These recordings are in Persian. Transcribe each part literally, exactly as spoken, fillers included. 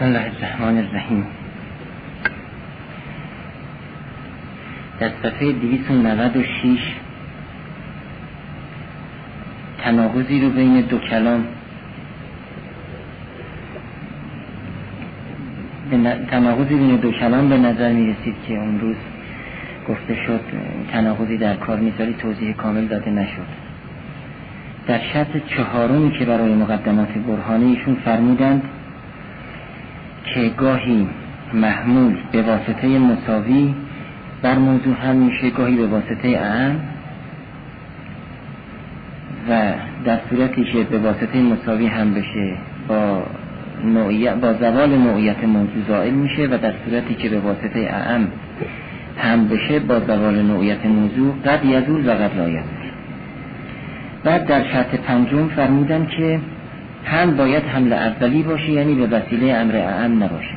بسم الله الرحمن الرحیم. در صفحه دویست و نود و شش تناقضی رو بین دو کلام تناقضی بین دو کلام به نظر می رسید که اون روز گفته شد تناقضی در کار میذاری، توضیح کامل داده نشد. در شرط چهارمی که برای مقدمات برهانی ایشون فرمودند که گاهی محمول به واسطه مساوی بر موضوع هم میشه، گاهی به واسطه اعم، و در صورتی که به واسطه مساوی هم بشه با نوعیت با زوال نوعیت موضوع زائل میشه، و در صورتی که به واسطه اعم هم بشه با زوال نوعیت موضوع قد یزول و قد لا یزول. بعد در شرط پنجم فرمودن که هم باید حمل اولی باشه، یعنی به وسیله امر اعم نباشه.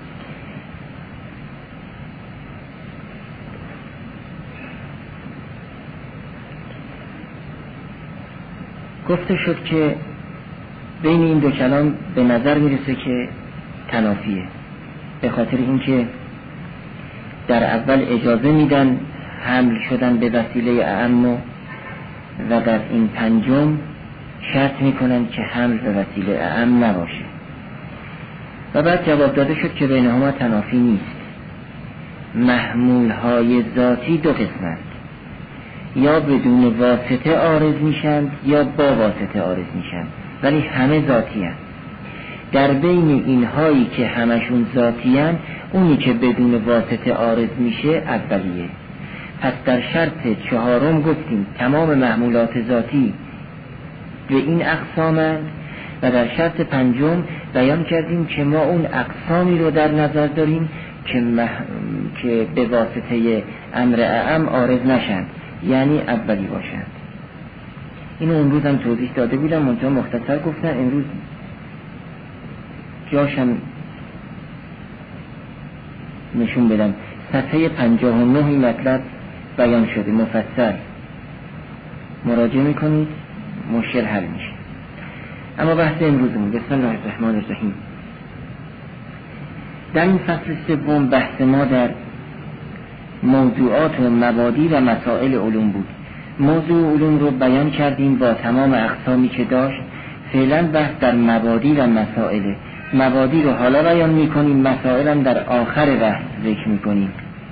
گفته شد که بین این دو کلام به نظر میرسه که تنافیه، به خاطر اینکه در اول اجازه میدن حمل شدن به وسیله اعم، و در این پنجم شرط میکنن که حمل به وسیله اعم نباشه. و بعد جواب داده شد که بینهما تنافی نیست. محمول های ذاتی دو قسمند، یا بدون واسطه عارض میشن یا با واسطه عارض میشن، ولی همه ذاتی هست. در بین اینهایی که همشون ذاتی هست، اونی که بدون واسطه عارض میشه اولیه. پس در شرط چهارم گفتیم تمام محمولات ذاتی به این اقسامند، و در شرط پنجم بیان کردیم که ما اون اقسامی رو در نظر داریم که, مح... که به واسطه امر اعم عارض نشند، یعنی اولی باشند. اینو اون روز هم توضیح داده بودم، منطقه مختصر گفتن. امروز جاشم نشون بدم. صفحه پنجاه و نه این مطلب بیان شده مفصل، مراجعه میکنید مشکل حل میشه. اما بحث امروزمون بسم الله الرحمن الرحیم. در این فصل سوم بحث ما در موضوعات و مبادی و مسائل علوم بود. موضوع علوم رو بیان کردیم با تمام اقسامی که داشت. فعلا بحث در مبادی و مسائل. مبادی رو حالا بیان میکنیم، مسائل هم در آخر بحث ذکر میکنیم.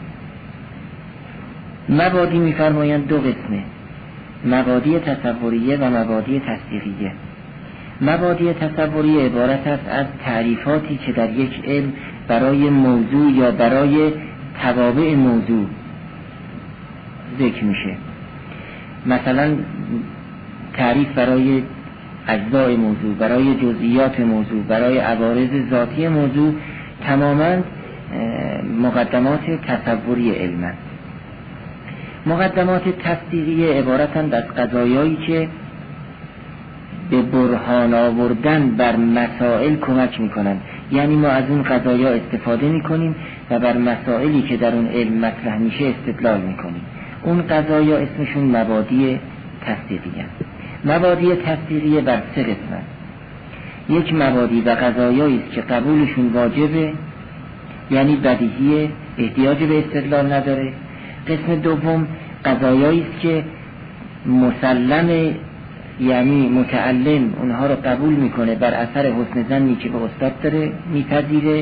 مبادی میفرمایند دو قسمه، مبادی تصوریه و مبادی تصدیقیه. مبادی تصوریه عبارت است از تعریفاتی که در یک علم برای موضوع یا برای توابع موضوع ذکر میشه. مثلا تعریف برای اجزای موضوع، برای جزئیات موضوع، برای عوارض ذاتی موضوع، تماما مقدمات تصوری علم. مقدمات تصدیقی عبارتند از قضایایی که به برهان آوردن بر مسائل کمک میکنند، یعنی ما از اون قضایا استفاده میکنیم و بر مسائلی که در اون علم مطرح میشه استدلال میکنیم. اون قضایا اسمشون مبادی تصدیقی هست. مبادی تصدیقی بر سه قسمت. یک مبادی و قضایایی است که قبولشون واجبه، یعنی بدیهیه، احتیاج به استدلال نداره. قسم دوم قضایایی است که مسلمه، یعنی متعلم اونها رو قبول میکنه بر اثر حسن ظنی که به استاد داره میپذیره.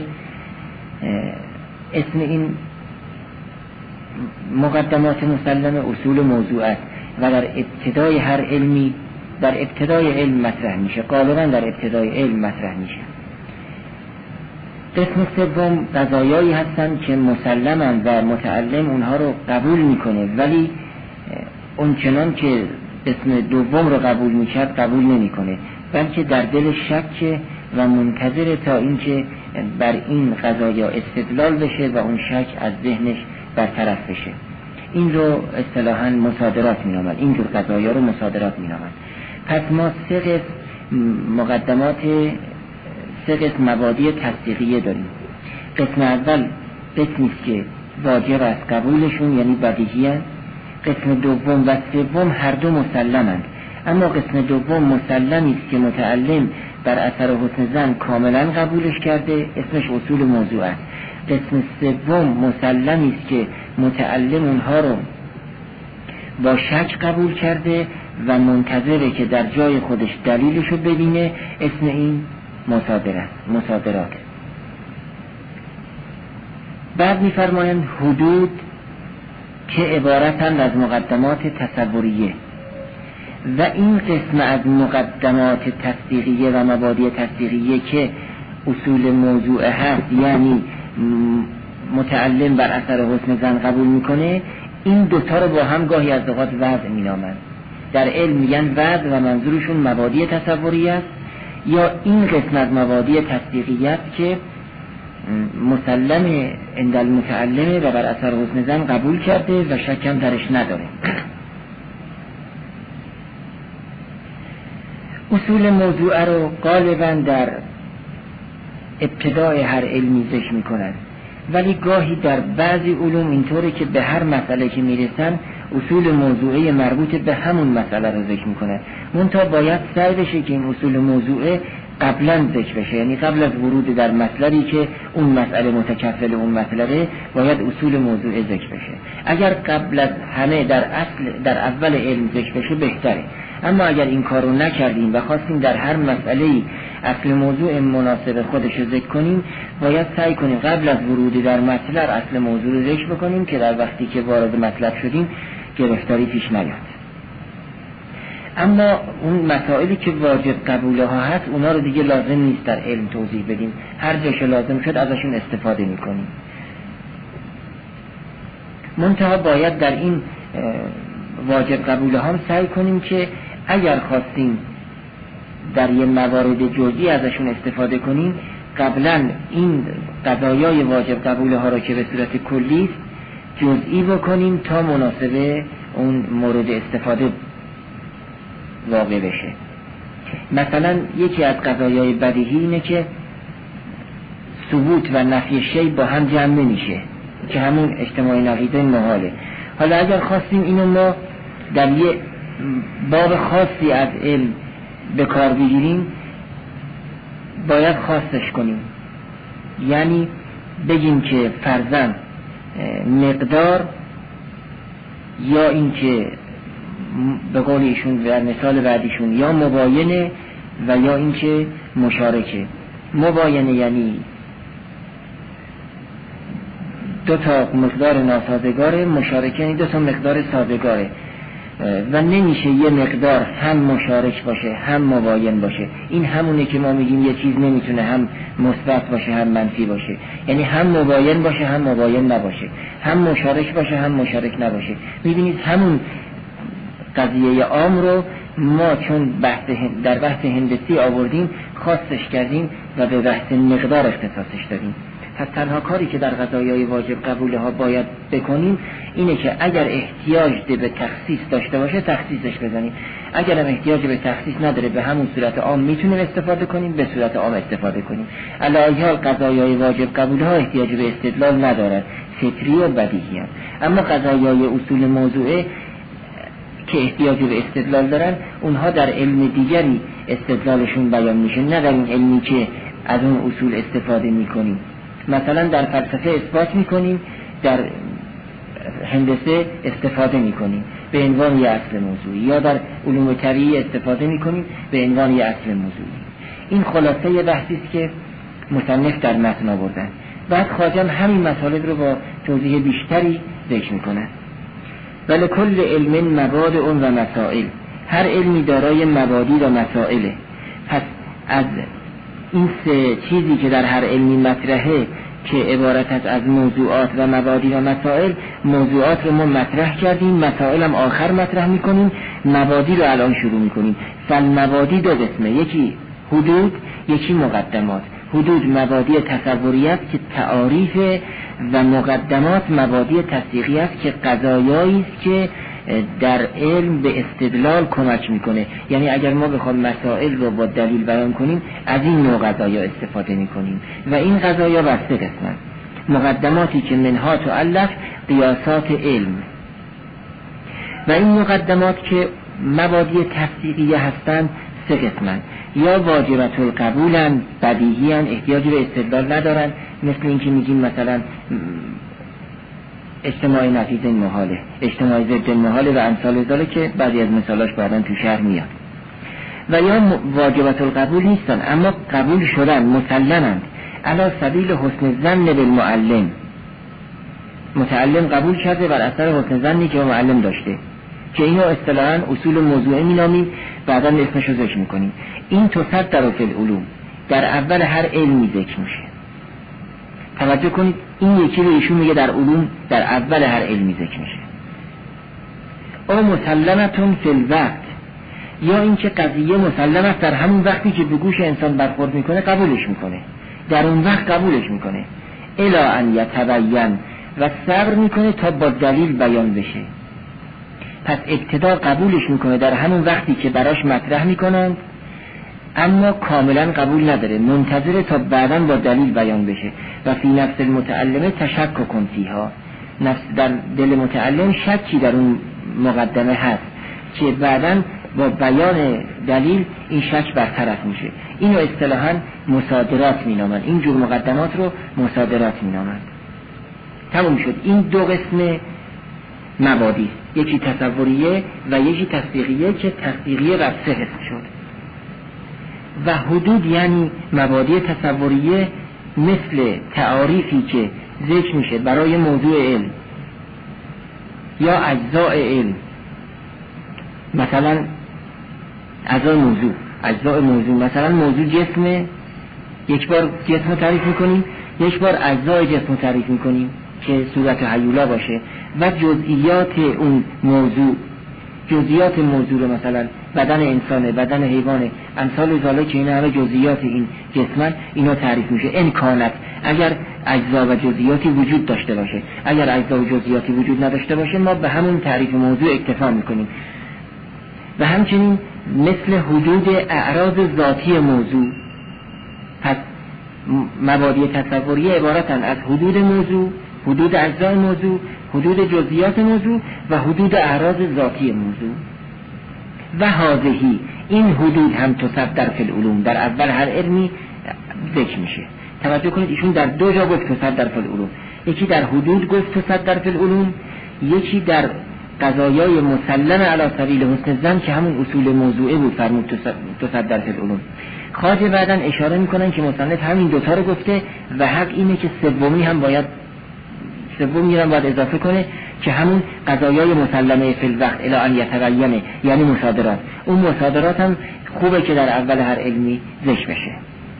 اسم این مقدمات مسلم اصول موضوعات و در ابتدای هر علمی در ابتدای علم مطرح میشه، غالبا در ابتدای علم مطرح میشه. قسم سوم قضایایی هستن که مسلمن و متعلم اونها رو قبول میکنه، ولی اون چنان که قسم دوم رو قبول میکرد قبول نمیکنه، بلکه در دل شک و منتظر تا اینکه بر این قضایا استدلال بشه و اون شک از ذهنش برطرف بشه. این رو اصطلاحاً مصادرات مینامند. این جور قضایا رو مصادرات مینامند. پس ما سه قسم مقدمات سه قسم مبادی تصدیقیه داریم. قسم اول قسمی است که واجب است قبولشون، یعنی بدیهی است. قسم دوم و سوم هر دو مسلمند، اما قسم دوم مسلمی است که متعلم بر اثر حسن ظن کاملا قبولش کرده، اسمش اصول موضوع است. قسم سوم مسلمی است که متعلم اونها رو با شک قبول کرده و منتظره که در جای خودش دلیلشو ببینه، اسم این مصادره مصادرات. بعد می‌فرمایند حدود که عبارتند از مقدمات تصوریه و این قسم از مقدمات تصدیقیه و مبادی تصدیقیه که اصول موضوع هست، یعنی متعلم بر اثر حسن ظن قبول میکنه، این دوتا رو با هم گاهی از اوقات وضع مینامند. در علم میگن وضع و منظورشون مبادی تصوریه است، یا این قسم از مبادی تصدیقیه است که مسلم عند المتعلمه و بر اثر حسن ظن قبول کرده و شکم درش نداره. اصول موضوع رو غالبا در ابتدای هر علمی ذکر میکنند، ولی گاهی در بعضی علوم اینطوره که به هر مسئله که میرسن اصول موضوعی مربوط به همون مسئله رو ذکر میکنند. منتها باید سعی بشه که این اصول موضوعی قبلا ذکر بشه، یعنی قبل از ورود در مطلبی که اون مسئله متکفل اون مطلبه باید اصول موضوع ذکر بشه. اگر قبل از همه در اصل در اول علم ذکر بشه بهتره، اما اگر این کارو نکردیم و خواستیم در هر مسئله‌ای اصل موضوع مناسب خودش رو ذکر کنیم، باید سعی کنیم قبل از ورود در مطلب اصل موضوع رو ذکر بکنیم که در وقتی که وارد مطلب شدیم گرفتاری پیش نیاد. اما اون مسائلی که واجب قبوله ها هست اونا رو دیگه لازم نیست در علم توضیح بدیم، هر جاش لازم شد ازشون استفاده میکنیم. منتها باید در این واجب قبوله ها هم سعی کنیم که اگر خواستیم در یه موارد جزئی ازشون استفاده کنیم، قبلا این قضایای واجب قبوله ها رو که به صورت کلی است جزئی بکنیم تا مناسبه اون مورد استفاده واقع بشه. مثلا یکی از قضایای بدیهی اینه که ثبوت و نفی شی با هم جمع نمیشه، که همون اجتماع نقیضه محاله. حالا اگر خواستیم اینو ما در یه باب خاصی از علم به کار بگیریم، باید خاصش کنیم، یعنی بگیم که فرضاً مقدار یا این که به قول ایشون در مثال بعدیشون یا مباینه و یا این که مشارکه. مباینه یعنی دو تا مقدار ناسازگاره، مشارکه یعنی دو تا مقدار سازگاره و نمیشه یه مقدار هم مشارک باشه هم مباین باشه. این همونه که ما میگیم یه چیز نمیتونه هم مثبت باشه هم منفی باشه، یعنی هم مباین باشه هم مباین نباشه، هم مشارک باشه هم مشارک نباشه. میبینید همون قضیه عام رو ما چون بحث در بحث هندسی آوردیم خاصش کردیم و به بحث مقدار اختصاصش دادیم. پس تنها کاری که در قضایای واجب قبوله ها باید بکنیم اینه که اگر احتیاج به تخصیص داشته باشه تخصیصش بزنیم، اگر هم احتیاج به تخصیص نداره به همون صورت عام میتونیم استفاده کنیم، به صورت عام استفاده کنیم. علی ای حال قضایای واجب قبوله ها احتیاج به استدلال ندارن، فطری و بدیهی هست. اما قضایای اصول موضوعه که احتیاج به استدلال دارن اونها در علم دیگری استدلالشون بیان میشه، نه در این علمی که از اون اصول استفاده میکنیم. مثلا در فلسفه اثبات میکنیم، در هندسه استفاده میکنیم به عنوان یه اصل موضوعی، یا در علوم طبیعی استفاده میکنیم به عنوان یه اصل موضوعی. این خلاصه یه بحثی است که مصنف در متن آوردن. بعد خواجه همین مطالب رو با توضیح بیشتری ذکر میکنه. ولی کل علم مبادئ و مسائل، هر علمی دارای مبادی و مسائله. پس از این سه چیزی که در هر علمی مطرحه که عبارت است از موضوعات و مبادی و مسائل، موضوعات رو ما مطرح کردیم، مسائل هم آخر مطرح میکنیم، مبادی رو الان شروع میکنیم. فالمبادی دو قسمه، یکی حدود یکی مقدمات. حدود مبادی تصوری است که تعاریف و مقدمات مبادی تصدیقی است که قضایایی است که در علم به استدلال کمک میکنه. یعنی اگر ما بخوام مسائل رو با دلیل بیان کنیم از این نوع قضایا استفاده میکنیم و این قضایا بر سه قسمه. مقدماتی که منها تؤلف قیاسات علم، و این مقدمات که مبادی تصدیقیه هستند سه قسمه. یا واجبت القبولن، بدیهیان، احتیاجی به استدلال ندارن، مثل اینکه میگیم مثلا اجتماع نفیذ محاله، اجتماع ضد محاله و امثال ذالک که بعضی از مثالاش بعداً تو شرح میاد. و یا واجبت القبول نیستن اما قبول شدن، مسلمند، علی سبیل حسن ظن بالمعلم، متعلم قبول کرده بر اثر حسن ظنی که معلم داشته، که اینو اصطلاحاً اصول موضوعی مینامیم، بعداً اسمشو ذکر میکنیم. این تصدر فی العلوم، در اول هر علمی ذکر میشه. توجه کنید این یکی رو ایشون میگه در علوم در اول هر علمی ذکر میشه. او مسلمتون فی الوقت، یا اینکه قضیه مسلم است در همون وقتی که به گوش انسان برخورد میکنه قبولش میکنه، در اون وقت قبولش میکنه، الا ان یتبین، و صبر میکنه تا با دلیل بیان بشه. پس ابتدا قبولش میکنه در همون وقتی که براش مطرح میکنند، اما کاملا قبول نداره، منتظره تا بعداً با دلیل بیان بشه. و فی نفس المتعلمه تشکک فیها، نفس در دل متعلم شکی در اون مقدمه هست که بعداً با بیان دلیل این شک برطرف میشه. اینو اصطلاحاً مصادرات مینامن، این جور مقدمات رو مصادرات مینامن. تموم شد. این دو قسم مبادی، یکی تصوریه و یکی تصدیقیه، که تصدیقیه بر سه قسم شد. و حدود یعنی مبادی تصوریه مثل تعاریفی که ذکر میشه برای موضوع علم یا اجزاء علم، مثلا اجزاء موضوع اجزاء موضوع مثلا موضوع جسمه، یک بار جسم تعریف میکنیم، یک بار اجزای جسم تعریف میکنیم که صورت هیولا باشه، و جزئیات اون موضوع، جزئیات موضوع رو مثلا بدن انسانه، بدن حیوانه، امثال ذالک که این همه جزئیات این جسمن، اینا تعریف میشه. امکانات اگر اجزا و جزئیاتی وجود داشته باشه، اگر اجزا و جزئیاتی وجود نداشته باشه ما به همون تعریف موضوع اکتفا میکنیم. و همچنین مثل حدود اعراض ذاتی موضوع. پس مبادی تصوریه عبارتن از حدود موضوع، حدود اجزای موضوع، حدود جزئیات موضوع و حدود اعراض ذاتی موضوع. و هذهی، این حدود هم تصدر فی العلوم، در اول هر علمی ذکر میشه. توجه کنید ایشون در دو جا گفت تصدر فی العلوم، یکی در حدود گفت تصدر فی العلوم، یکی در قضایای مسلم علی سبیل حسن ظن که همون اصول موضوعی بود فرمود تصدر فی العلوم. خواجه بعداً اشاره میکنن که مصنف همین دوتا رو گفته و حق اینه که سومی هم باید سومی هم باید اضافه کنه که همون قضایای مسلمه فی الوقت الی ان یتبینه، یعنی مصادرات. اون مصادرات هم خوبه که در اول هر علمی ذکر بشه.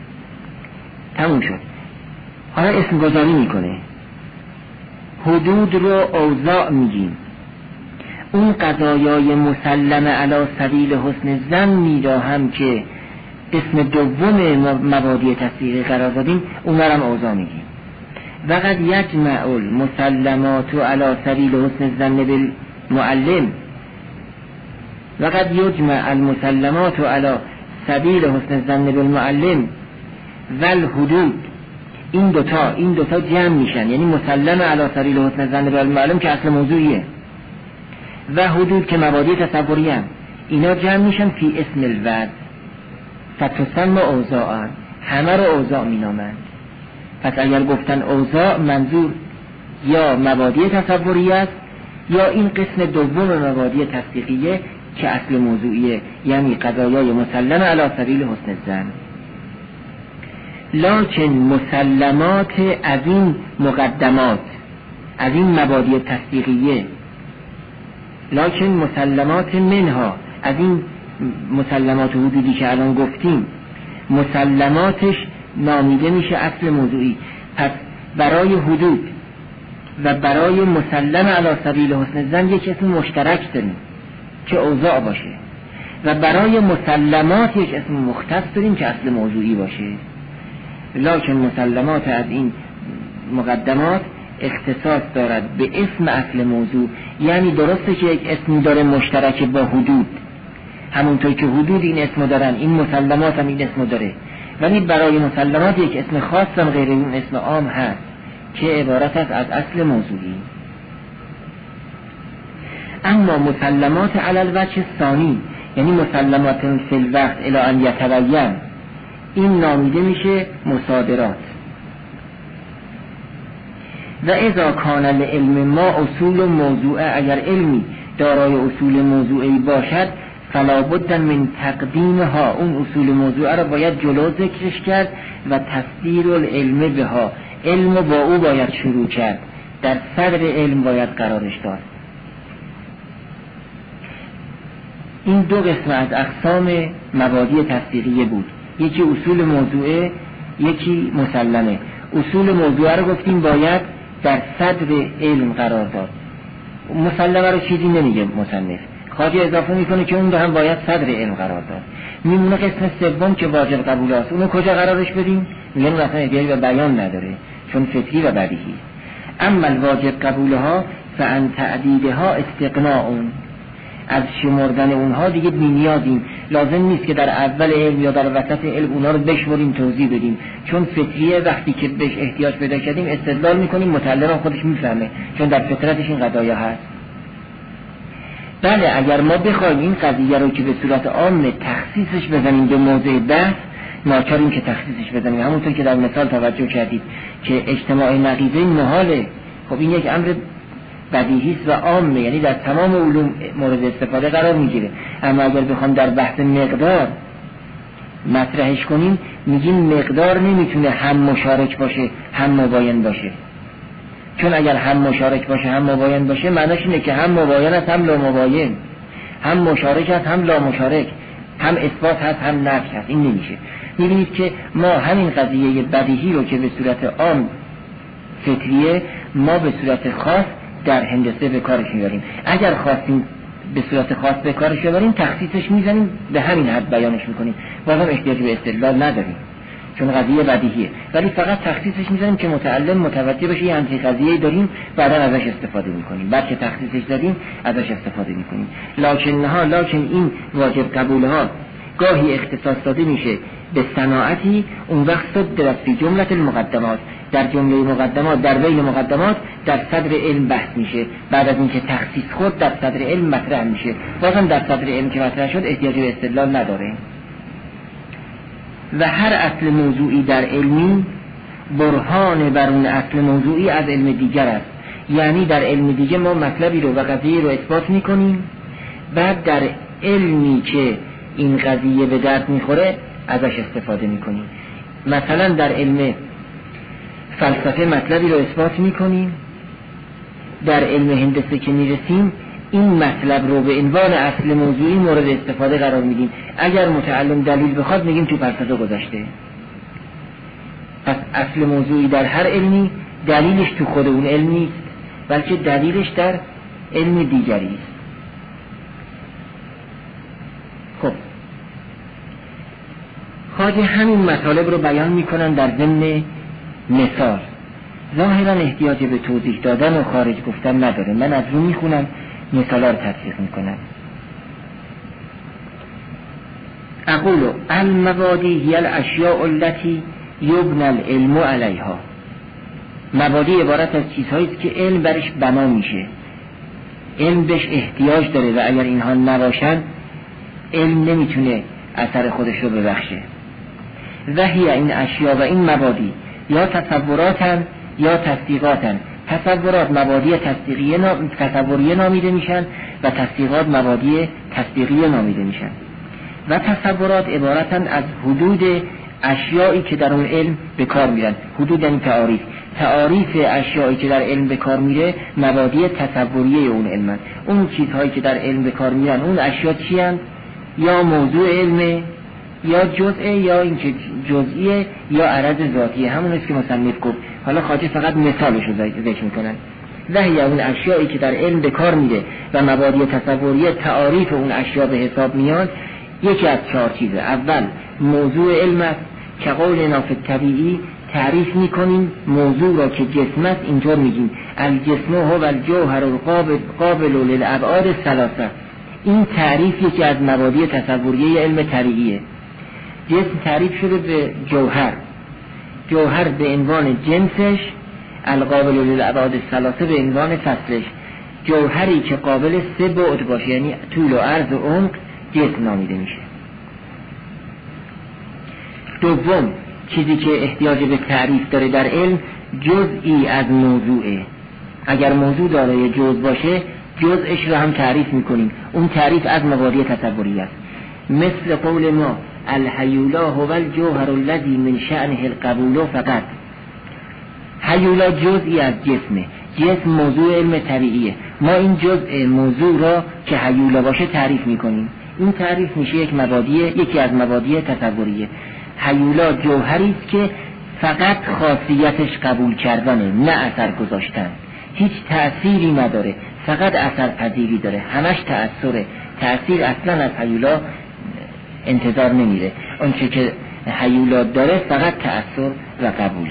تموم شد. حالا اسم گذاری میکنه. حدود رو اوضاع میگیم، اون قضایای مسلمه علی سبیل حسن ظن میرا هم که اسم دوم مبادی تصدیقی قرار دادیم، اون هم اوضاع میگیم. وقد یجمع المسلمات علی سبیل حسن الظن بالمعلم، وقد یجمع المسلمات علی سبیل حسن الظن بالمعلم والحدود، این دوتا این دوتا جمع میشن، یعنی مسلم علی سبیل حسن الظن بالمعلم که اصل موضوعیه و حدود که مبادی تصوری هم، اینا جمع میشن فی اسم الوضع فتسمى اوضاعا، همه رو اوضاع مینامند. پس اگر گفتن اوضاع منظور یا مبادی تصوریه است یا این قسم دوم مبادی تصدیقیه که اصل موضوعیه، یعنی قضایای مسلم علی سبیل حسن الظن. لکن مسلمات از این مقدمات، از این مبادی تصدیقیه، لکن مسلمات منها، از این مسلمات حدودی که الان گفتیم، مسلماتش نامیده میشه اصل موضوعی. پس برای حدود و برای مسلم علی سبیل حسن الظن یک اسم مشترک داریم که اوضاع باشه، و برای مسلمات یک اسم مختص داریم که اصل موضوعی باشه. لکن مسلمات از این مقدمات اختصاص دارد به اسم اصل موضوع، یعنی درسته که یک اسم داره مشترک با حدود، همونطور که حدود این اسم دارن این مسلمات هم این اسم داره، ولی برای مسلمات یک اسم خاص هم غیر اون اسم عام هست که عبارت است از اصل موضوعی. اما مسلمات علی الوجه ثانی، یعنی مسلمات فی الوقت الی ان یتبین، این نامیده میشه مصادرات. و اذا کان العلم ما اصول موضوع، اگر علمی دارای اصول موضوعی باشد فلا بد من تقدیمها، اون اصول موضوع را باید جلو ذکرش کرد و تصدیر العلم بها، علم با او باید شروع کرد، در صدر علم باید قرارش داد. این دو قسم از اقسام مبادی تصدیقیه بود، یکی اصول موضوعه، یکی مسلمه. اصول موضوعه رو گفتیم باید در صدر علم قرار داد، مسلمه رو چیزی نمیگه مصنف، خواجه اضافه میکنه که اون رو هم باید صدر علم قرار داد. میمونه قسم سوم که واجب قبول است، اونو کجا قرارش بدیم؟ میگن اصلا احتیاجی به بیان نداره چون فطری و بدیهی. اما الواجب قبولها فان تعدیدها استقناء، از شمردن اونها دیگه بی‌نیازیم، لازم نیست که در اول علم یا در وسط علم اونها رو بشمریم توضیح بدیم، چون فطریه وقتی که بهش احتیاج پیدا کردیم استدلال میکنیم، متعلم خودش میفهمه چون در فطرتش این قضایا هست. بله اگر ما بخوایم این قضیه رو که به صورت عام تخصیصش بزنیم به موضع بحث، ناچاریم که تخصیصش بزنیم، همونطور که در مثال توجه کردید که اجتماع نقیضه محاله. خب این یک امر بدیهی است و عامه، یعنی در تمام علوم مورد استفاده قرار میگیره. اما اگر بخوام در بحث مقدار مطرحش کنیم، میگیم مقدار نمیتونه هم مشارک باشه هم مباین باشه، چون اگر هم مشارک باشه هم مباین باشه معناش اینه که هم مباین است هم لا مباین، هم مشارک است هم لا مشارک، هم اثبات هست هم نفی هست. این نمیشه. میبینید که ما همین قضیه بدیهی رو که به صورت عام فطریه، ما به صورت خاص در هندسه به کارش میبریم. اگر خواستیم به صورت خاص به کارش ببریم تخصیصش میزنیم، به همین حد بیانش میکنیم، بازم احتیاج به استدلال نداریم چون قضیه بدیهیه، ولی فقط تخصیصش میزنیم که متعلم متوجه بشه یه همچین قضیه‌ای داریم، بعدا ازش استفاده میکنیم، بعد که تخصیصش دادیم ازش استفاده میکنیم. لکنها لکن این واجب قبولها گاهی اختصاص داده میشه به صناعتی، اون وقت صد در فی جمله المقدمات، در جمله مقدمات، در بین مقدمات در صدر علم بحث میشه، بعد از اینکه تخصیص خود در صدر علم مطرح میشه، بازم در صدر علم که مطرح شد احتیاج به استدلال نداره. و هر اصل موضوعی در علمی برهان بر اون اصل موضوعی از علم دیگر است، یعنی در علم دیگه ما مطلبی رو و قضیه رو اثبات میکنیم، بعد در علمی که این قضیه به درد میخوره ازش استفاده میکنیم. مثلا در علم فلسفه مطلبی رو اثبات میکنیم، در علم هندسه که میرسیم این مطلب رو به عنوان اصل موضوعی مورد استفاده قرار میدیم. اگر متعلم دلیل بخواد میگیم تو فلسفه گذشته. پس اصل موضوعی در هر علمی دلیلش تو خود اون علم نیست، بلکه دلیلش در علم دیگری است. خب خواجه همین مطالب رو بیان میکنن در ضمن مثال، ظاهرا احتیاج به توضیح دادن و خارج گفتن نداره. من از رو میخونم، مثالا رو تطبیق میکنم. اقول المبادی هی الاشیاء التي یبنى العلم علیها، مبادی عبارت از چیزهایی است که علم برش بنا میشه، علم بهش احتیاج داره و اگر اینها نباشن علم نمیتونه اثر خودش رو ببخشه. و هی این اشیاء و این مبادی یا تصوراتن یا تصدیقاتن. تصورات مبادی تصدیقیه نام... تصوریه نامیده میشن و تصدیقات مبادی تصدیقیه نامیده میشن. و تصورات عبارتن از حدود اشیایی که در اون علم به کار میرن. حدود یعنی تعاریف. تعاریف اشیایی که در علم به کار میره مبادی تصوریه اون علمن. اون چیزهایی که در علم به کار میرن اون اشیا چی هستند؟ یا موضوع علمه، یا جزئه، یا این که جزئیه، یا عرض ذاتیه. همون است که مصنف گفت. حالا خواجه فقط مثالش رو ذکر میکنن. وحی اون اشیایی که در علم به کار میره و مبادی تصوریه تعاریف اون اشیا به حساب میاد، یکی از چهار چیزه. اول موضوع علم است که قول نافذ طبیعی تعریف میکنیم موضوع را که جسم است، اینطور میگیم الجسم هو الجوهر القابل قابل للابعاد الثلاثه. این تعریف یکی از مبادی تصوریه علم طبیعیه. جسم تعریف شده به جوهر، جوهر به عنوان جنسش، القابل للابعاد الثلاثه به عنوان فصلش. جوهری که قابل سه بعد باشه، یعنی طول و عرض و عمق، جسم نامیده میشه. دوم چیزی که احتیاج به تعریف داره در علم جزئی از موضوعه. اگر موضوع دارای جزء باشه جزءش رو هم تعریف میکنیم. اون تعریف از مبادی تصوری است. مثل قول ما الحیولا هو الجوهر الذی من شأنه القبول فقط. حیولا جزئی از جسمه. جسم موضوع علم طبیعیه. ما این جزء موضوع را که حیولا باشه تعریف میکنیم. این تعریف میشه یک مبادی، یکی از مبادی تصوریه. حیولا جوهری است که فقط خاصیتش قبول کردنه، نه اثر گذاشتن. هیچ تأثیری نداره، فقط اثر پذیری داره، همش تأثیره. تأثیر اصلا از حیولا انتظار نمیره. اونچه که حیولا داره فقط تأثیر و قبوله.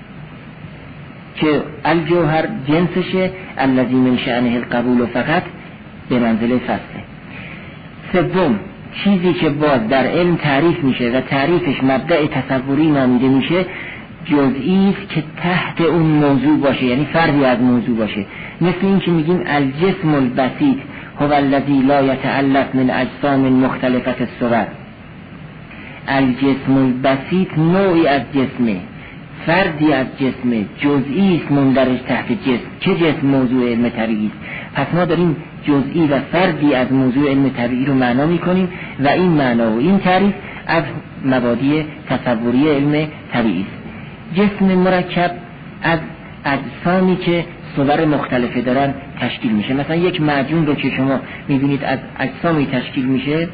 که الجوهر جنسشه الذی من شأنه القبول فقط به منزله فصله. سوم چیزی که باز در علم تعریف میشه و تعریفش مبدأ تصوری نامیده میشه جزئی است که تحت اون موضوع باشه، یعنی فردی از موضوع باشه. مثل این که میگیم الجسم البسیط هو الذی لا یتألف من اجسام مختلفة الصور. الجسم البسیط نوعی از جسمه، فردی از جسمه، جزئی است مندرج تحت جسم. چه جسم؟ موضوع علم طبیعی است. پس ما داریم جزئی و فردی از موضوع علم طبیعی رو معنا میکنیم و این معنا و این تعریف از مبادی تصوری علم طبیعی است. جسم مرکب از اجسامی که صور مختلفه دارن تشکیل میشه. مثلا یک معجون رو که شما میبینید از اجسامی تشکیل میشه،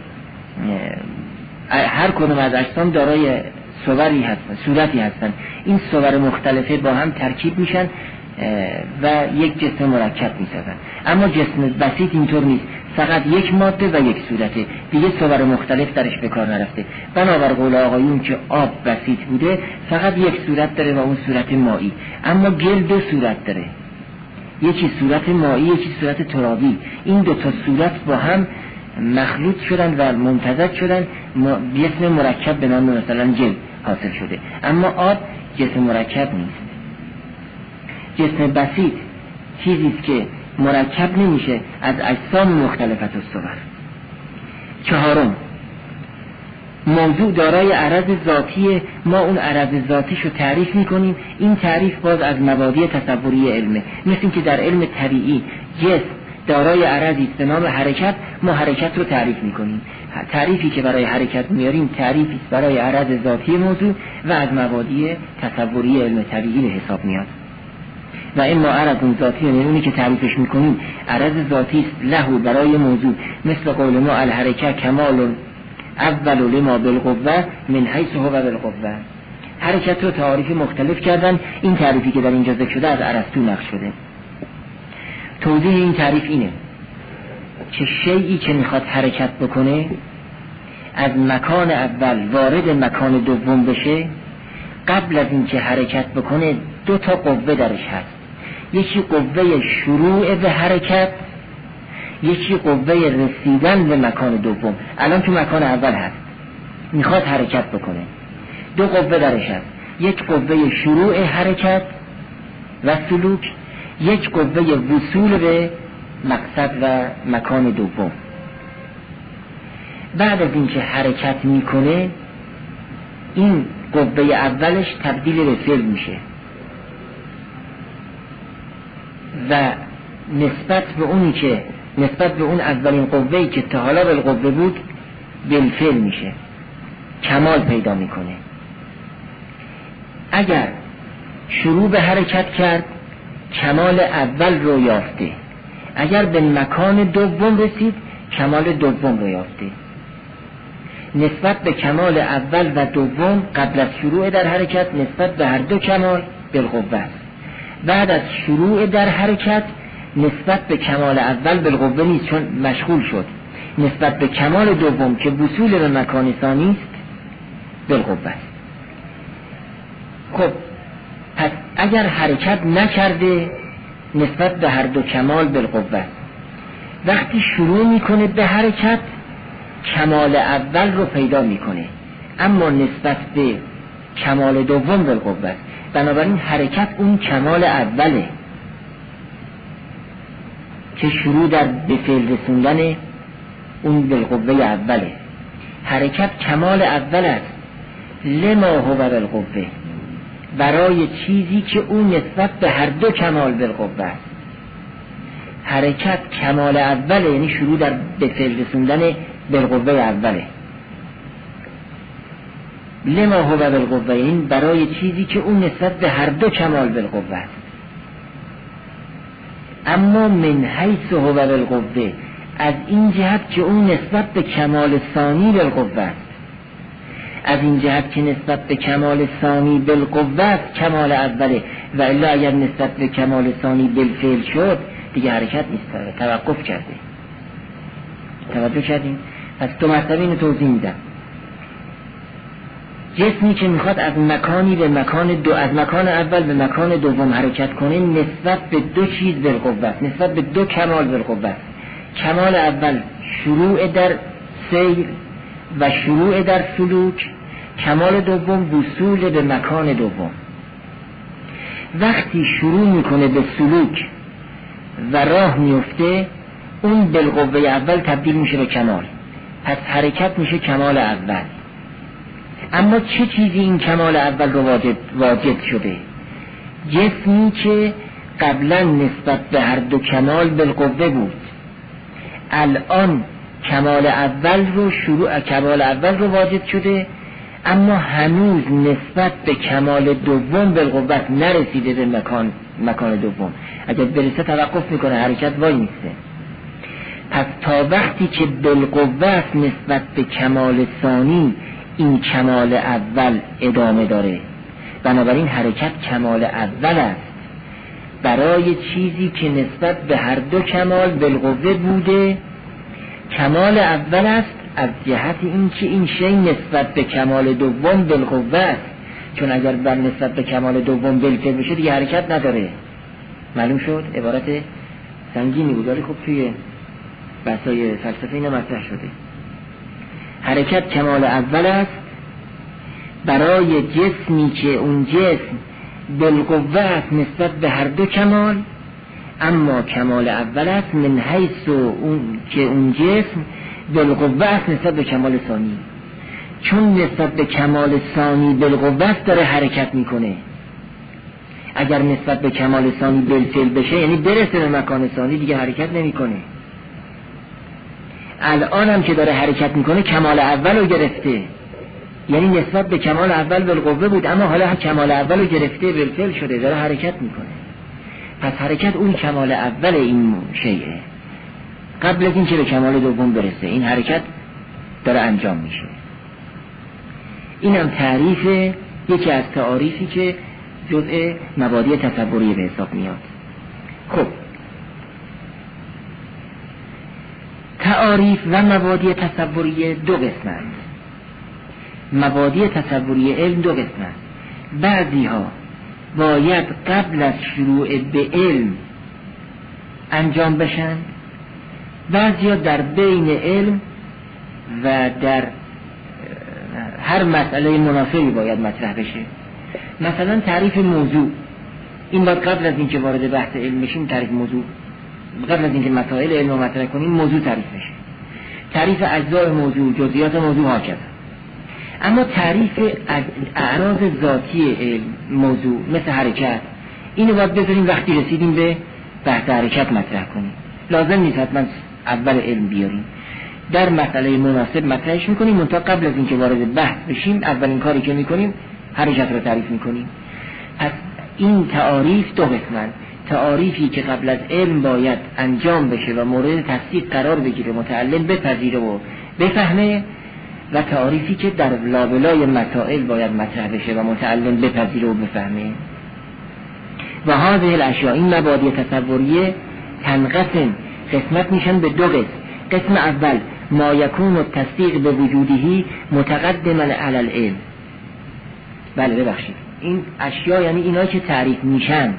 هر کدوم از اجسام دارای صوری هستن، صورتی هستن. این صور مختلفه با هم ترکیب میشن و یک جسم مرکب میسازن. اما جسم بسیط اینطور نیست، فقط یک ماده و یک صورته، دیگه صور مختلف درش به کار نرفته. بنابر قول آقایون که آب بسیط بوده فقط یک صورت داره و اون صورت مایی. اما گل دو صورت داره، یکی صورت مایی یکی صورت ترابی. این دو تا صورت با هم مخلوط شدن و ممتزج شدن، جسم مرکب به نام مثلا جل حاصل شده. اما آب جسم مرکب نیست. جسم بسیط چیزی است که مرکب نمیشه از اجسام مختلفت الصور. چهارم موضوع دارای عرض ذاتی، ما اون عرض ذاتیش رو تعریف میکنیم. این تعریف باز از مبادی تصوری علمه. مثل این که در علم طبیعی جسم دارای عرضی است به نام حرکت، ما حرکت رو تعریف میکنیم. تعریفی که برای حرکت میاریم تعریفی است برای عرض ذاتی موضوع و از مبادی تصوری علم طبیعی به حساب میاد. و اما عرض ذاتی، یعنی اونی که تعریفش میکنیم عرض ذاتی است لهو برای موضوع. مثل قول ما الحرکت کمال اول لما بالقوه من حیث هو بالقوه. حرکت رو تعریف مختلف کردن. این تعریفی که در اینجا ذکر شده از ارسطو نقل شده. توضیح این تعریف اینه که شیئی که میخواد حرکت بکنه از مکان اول وارد مکان دوم بشه، قبل از اینکه حرکت بکنه دو تا قوه درش هست. یکی قوه شروع به حرکت، یکی قوه رسیدن به مکان دوم. الان تو مکان اول هست، میخواد حرکت بکنه، دو قوه درش هست. یک قوه شروع حرکت و سلوک، یک قوه وصول به مقصد و مکان دوم. بعد از اینکه حرکت میکنه این قوه اولش تبدیل به فعل میشه و نسبت به اونی که نسبت به اون اولین قوه‌ای که تا حالا بالقوه بود بالفعل میشه، کمال پیدا میکنه. اگر شروع به حرکت کرد کمال اول رو یافته، اگر به مکان دوم رسید کمال دوم رو یافته. نسبت به کمال اول و دوم قبل از شروع در حرکت نسبت به هر دو کمال بالقوه است. بعد از شروع در حرکت نسبت به کمال اول بالقوه نیست، چون مشغول شد. نسبت به کمال دوم که وصول به مکان ثانی است بالقوه است. خب پس اگر حرکت نکرده نسبت به هر دو کمال بالقوه است. وقتی شروع میکنه به حرکت کمال اول رو پیدا میکنه، اما نسبت به کمال دوم بالقوه است. بنابراین حرکت اون کمال اوله که شروع در به فعل رسوندن اون بالقوه اوله. حرکت کمال اول است، لما هو بالقوه، برای چیزی که اون نسبت به هر دو کمال بالقوه است. حرکت کمال اوله، یعنی شروع در به فعل رسوندن بالقوه اوله. لما هو بالقوه، این برای چیزی که اون نسبت به هر دو کمال بالقوه است. اما من حیث هو بالقوه، از این جهت که اون نسبت به کمال ثانی بالقوه است. از این جهت که نسبت به کمال ثانی بالقوه است کمال اوله، و الا اگر نسبت به کمال ثانی بالفعل شد دیگه حرکت نیست، توقف کرده. توجه کردیم؟ پس دو مرتبه اینو توضیح میدم. جسمی که میخواد از مکانی به مکان دو، از مکان اول به مکان دوم حرکت کنه، نسبت به دو چیز بالقوه است، نسبت به دو کمال بالقوه است. کمال اول شروع در سیر و شروع در سلوک، کمال دوم وصول به مکان دوم. وقتی شروع میکنه به سلوک و راه میفته، اون بالقوه اول تبدیل میشه به کمال، پس حرکت میشه کمال اول. اما چه چیزی این کمال اول رو واجد, واجد شده؟ جسمی که قبلا نسبت به هر دو کمال بالقوه بود، الان کمال اول رو شروع کمال اول رو واجد شده، اما هنوز نسبت به کمال دوم بالقوه نرسیده به مکان مکان دوم. اگر برسه توقف میکنه، حرکت وای میسته. پس تا وقتی که بالقوه است نسبت به کمال ثانی، این کمال اول ادامه داره. بنابراین حرکت کمال اول است برای چیزی که نسبت به هر دو کمال بالقوه بوده. کمال اول است از جهت این که این شی نسبت به کمال دوم بالقوه است، چون اگر بر نسبت به کمال دوم بالفعل بشه دیگه حرکت نداره. معلوم شد؟ عبارت سنگینی بود ولی خب توی بحثای فلسفه اینا مطرح شده. حرکت کمال اول است برای جسمی که اون جسم بالقوه است نسبت به هر دو کمال، اما کمال اول است من حیث اون که اون جسم بالقوه است نسبت به کمال ثانی، چون نسبت به کمال ثانی بالقوه است داره حرکت میکنه. اگر نسبت به کمال ثانی بالفعل بشه، یعنی برسه به مکان ثانی، دیگه حرکت نمیکنه. الان هم که داره حرکت میکنه کمال اول رو گرفته، یعنی نسبت به کمال اول بالقوه بود، اما حالا کمال اول رو گرفته، بالفعل شده، داره حرکت میکنه. پس حرکت اون کمال اول این شیء، قبل از این که به کمال دوم برسه این حرکت داره انجام میشه. اینم تعریف یکی از تعاریفی که جزء مبادی تصوری به حساب میاد. خب تعاریف و مبادی تصوری دو قسمند. مبادی تصوری علم دو قسمند. بعضی ها باید قبل از شروع به علم انجام بشن، بعضی ها در بین علم و در هر مسئله مناسبی باید مطرح بشه. مثلا تعریف موضوع، این باید قبل از اینکه وارد بحث علم بشیم تعریف موضوع، قبل از اینکه مسائل علم رو مطرح کنیم موضوع تعریف بشه. تعریف اجزای موضوع، جزئیات موضوع هاکذا. اما تعریف اعراض ذاتی علم موضوع مثل حرکت، اینو باید بذاریم وقتی رسیدیم به بحث حرکت مطرح کنیم. لازم نیست حتما اول علم بیاریم، در مسئله مناسب مطرحش میکنیم، منتها قبل از اینکه وارد بحث بشیم اولین کاری که میکنیم حرکت رو تعریف میکنیم. پس این تعاریف دو قسمند: تعاریفی که قبل از علم باید انجام بشه و مورد تصدیق قرار بگیره، متعلم بپذیره و بفهمه، و تعاریفی که در لابلای مسائل باید مطرح بشه و متعلم بپذیره و بفهمه. و هذه الاشیاء، این مبادی تصوریه تنقسم، قسمت میشن به دو قسم. قسم اول ما یکون التصدیق به وجودهی متقدما علی العلم. بله ببخشید، این اشیاء یعنی اینا که تعریف میشن.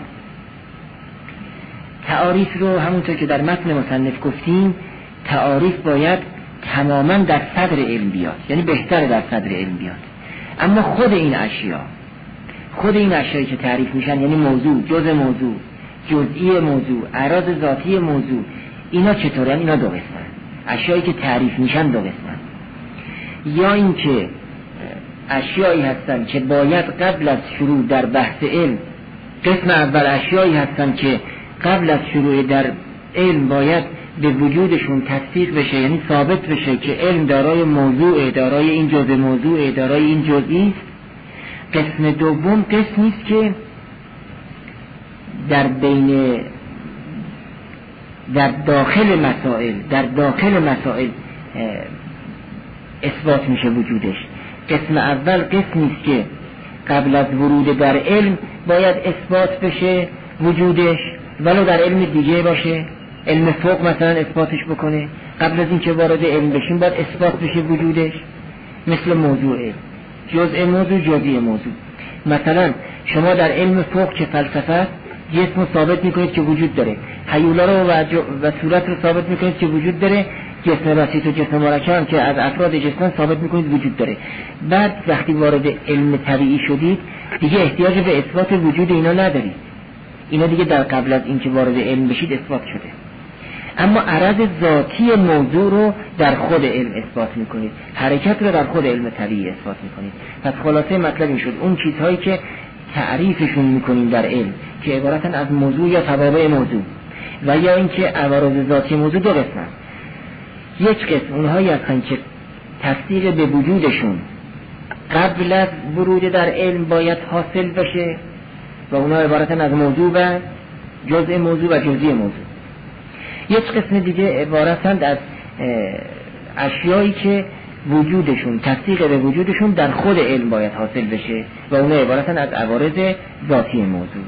تعاریف رو همونطور که در متن مصنف گفتیم، تعاریف باید تماما در صدر علم بیاد، یعنی بهتر در صدر علم بیاد. اما خود این اشیاء، خود این اشیایی که تعریف میشن، یعنی موضوع، جزء موضوع، جزئی موضوع، اعراض ذاتی موضوع، اینا چطورن؟ اینا دو قسمن. اشیایی که تعریف میشن دو قسمن، یا اینکه اشیایی هستن که باید قبل از شروع در بحث علم، قسم اول اشیایی هستن که قبل از شروع در علم باید به وجودشون تصدیق بشه، یعنی ثابت بشه که علم دارای موضوع، دارای این جزء موضوع، دارای این جزئی است. قسم دوم قسمی است که در بین در داخل مسائل در داخل مسائل اثبات میشه وجودش. قسم اول قسمی است که قبل از ورود در علم باید اثبات بشه وجودش، ولو در علم دیگه باشه، علم فوق مثلا اثباتش بکنه، قبل از اینکه وارد علم بشیم باید اثبات بشه وجودش، مثل موضوع علم، جزء موضوع، جزئی موضوع. مثلا شما در علم فوق که فلسفه است، جسم رو ثابت میکنید که وجود داره، هیولا رو و, و صورت رو ثابت میکنید که وجود داره، جسم بسیط و جسم مرکب که از افراد جسم ثابت میکنید وجود داره. بعد وقتی وارد علم طبیعی شدید دیگه احتیاج به اثبات وجود اینا ندارید، اینا دیگه در قبل از اینکه وارد علم بشید اثبات شده. اما عرض ذاتی موضوع رو در خود علم اثبات میکنید، حرکت رو در خود علم طبیعی اثبات میکنید. پس خلاصه مطلب این شد اون چیزهایی که تعریفشون میکنیم در علم که عبارتن از موضوع یا توابع موضوع، و یا اینکه عوارض ذاتی موضوع دو قسم. یک قسم اونهایی هستن که تصدیق به وجودشون قبل از ورود در علم باید حاصل بشه و اونها عبارتن از موضوع و جزء موضوع و جزئی موضوع. یک قسم دیگه عبارتند از اشیایی که وجودشون تصدیق به وجودشون در خود علم باید حاصل بشه و اونها عبارتند از عوارض ذاتی موضوع.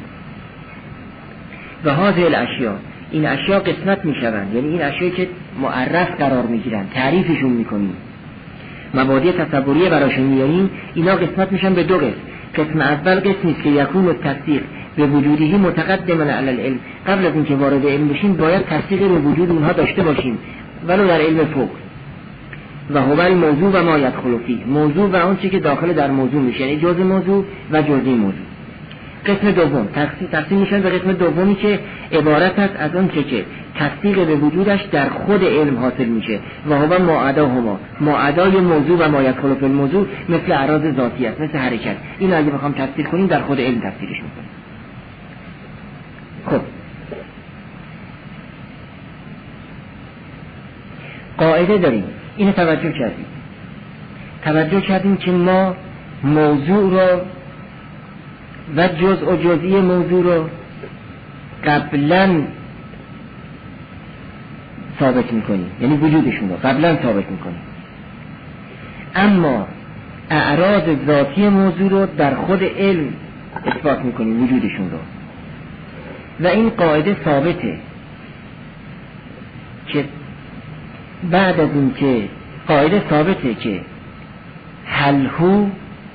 و هذه الاشیاء، این اشیاء قسمت میشوند، یعنی این اشیایی که معرف قرار میگیرن، تعریفشون میکنیم، مبادی تصوریه براشون میاریم، اینا قسمت میشن به دو قسم. قسم اول قسمی است که یکون التصدیق به وجودی متقدما علی العلم، قبل از اینکه وارد علم بشیم باید تصدیق به وجود اونها داشته باشیم ولو در علم فوق. و هو الموضوع و ما یدخل فیه، موضوع و اون چیزی که داخل در موضوع میشه، یعنی جزء موضوع و جزئی موضوع. قسم دوم تقسیم تقسیم میشن به قسم دومی که عبارت است از اون چیزی که تصدیق به وجودش در خود علم حاصل میشه و هو معداهما، معدای موضوع و ما یدخل فی الموضوع مثل اعراض ذاتی است، مثل حرکت. این اگه بخوام تفسیر کنیم در خود علم تفسیرش میکنیم. خب قاعده داریم، اینو توجه کردیم توجه کردیم که ما موضوع رو و جزء و جزئی موضوع رو قبلا ثابت میکنیم، یعنی وجودشون رو قبلا ثابت میکنیم، اما اعراض ذاتی موضوع رو در خود علم اثبات میکنیم وجودشون رو. و این قاعده ثابته که بعد از این که قاعده ثابته که حلهو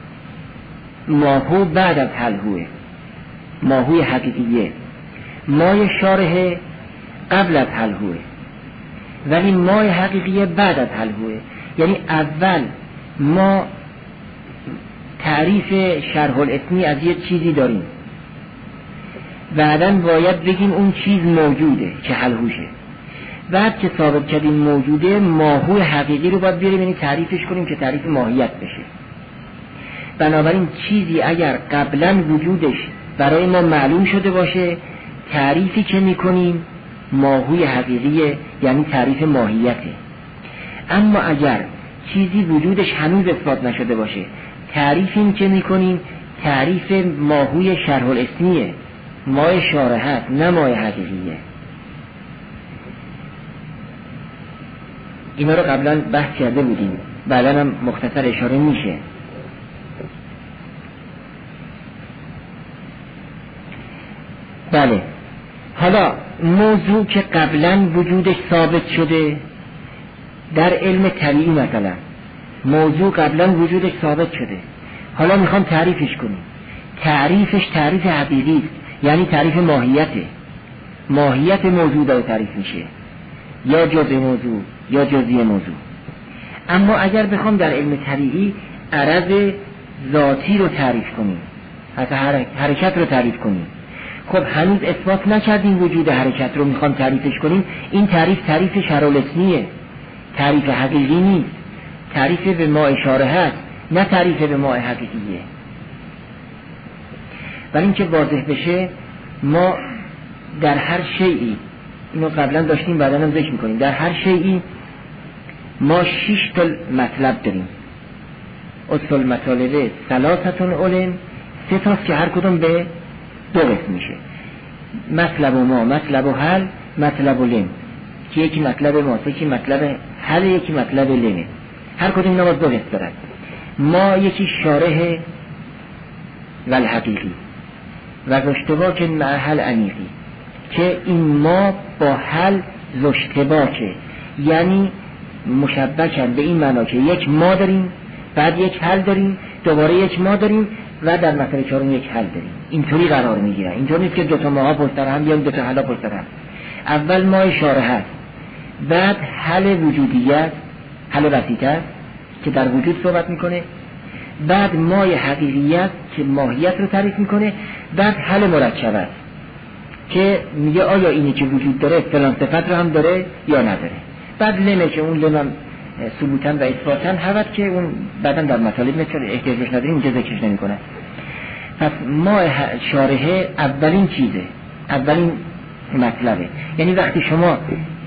ماهو بعد از حلهوه، ماهوی حقیقیه، مای شارحه قبل از حلهوه، ولی مای حقیقیه بعد از حلهوه. یعنی اول ما تعریف شرح الاسمی از یه چیزی داریم، بعداً باید بگیم اون چیز موجوده که حلهوشه، بعد که ثابت کردیم موجوده ماهوی حقیقی رو باید بیاریم، یعنی تعریفش کنیم که تعریف ماهیت بشه. بنابراین چیزی اگر قبلا وجودش برای ما معلوم شده باشه، تعریفی که میکنیم ماهوی حقیقیه، یعنی تعریف ماهیته. اما اگر چیزی وجودش هنوز اثبات نشده باشه، تعریفی که میکنیم تعریف ماهوی شرح الاسمیه، مای شارحت، نه مای حقیقیه. اینا رو قبلا بحث کرده بودیم، بعدا هم مختصر اشاره میشه. بله، حالا موضوع که قبلا وجودش ثابت شده در علم طبیعی، مثلا موضوع قبلا وجودش ثابت شده، حالا میخوام تعریفش کنیم. تعریفش تعریف حقیقی است، یعنی تعریف ماهیته، ماهیت موضوع داره تعریف میشه، یا جزء موضوع یا جزئی موضوع. اما اگر بخوام در علم طبیعی عرض ذاتی رو تعریف کنیم، حتی حرکت رو تعریف کنیم، خب هنوز اثبات نکردیم وجود حرکت رو، میخوام تعریفش کنیم، این تعریف تعریف شرح الاسمیه، تعریف حقیقی نیست، تعریف به ما اشاره هست، نه تعریف به ما حقیقیه. ولی اینکه واضح بشه، ما در هر شیئی، اینو قبلا داشتیم بعدا هم ذکر میکنیم، در هر شیئی ما شش تا مطلب داریم. اصل مطالبه ثلاثتون علم، سه تاست که هر کدوم به دو قسم میشه. مطلب و ما، مطلب و حل، مطلب و لم، که یکی مطلب ماست، یکی مطلب حل، یکی مطلب لمه. هر کدوم اینا باز دو قسم دارن. ما یکی شارح و الحقیقی و زشتباک مع حل عمیقی، که این ما با حل زشتباکه، یعنی مشبکن به این معنا که یک ما داریم، بعد یک حل داریم، دوباره یک ما داریم و در مسئله چهارم یک حل داریم. اینطوری قرار میگیرن. اینطور نیست که دو تا ماها پشت سر هم بیان، دو تا حلا پشت سر هم. اول ما شارح هست، بعد حل وجودیت، حل وسیطه که در وجود صحبت میکنه، بعد مای حقیقیت که ماهیت رو تعریف میکنه، بعد حل مرکب است که میگه آیا اینی که وجود داره فلان صفت رو هم داره یا نداره. بعد لمه که اون لمم ثبوتاً و اثباتاً هست که اون بعداً در مطالب مثل احتیاجش نداریم اینجا ذکرش نمیکنه. پس ما شارحه اولین چیزه، اولین مطلبه. یعنی وقتی شما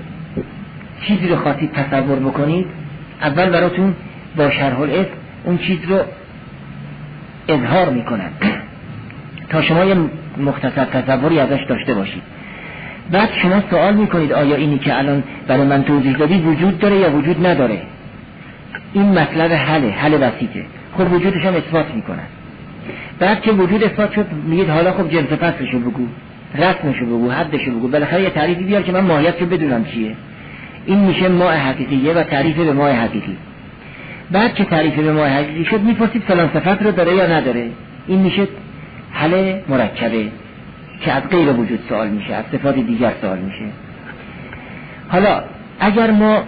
چیزی رو خواستید تصور بکنید، اول براتون با شرح الاسم اون چیز رو اظهار میکنن تا شما یه مختصر تصوری ازش داشته باشید. بعد شما سوال میکنید آیا اینی که الان برای من توضیح دادی وجود داره یا وجود نداره. این مطلب حله، حل وسیطه. خب وجودش هم اثبات میکنن. بعد که وجود اثبات شد میگید حالا خب جنس فصلشو بگو، رسمشو بگو، حدشو بگو، بالاخره یه تعریفی بیار که من ماهیتشو بدونم چیه. این میشه ماء حقیقیه و تعریف به ماء حقیقی. بعد که تعریف به ماء حقیقی شد میپرسید فلان صفت رو داره یا نداره. این میشه حل مرکبه که از غیر وجود سوال میشه، از صفات دیگر سوال میشه. حالا اگر ما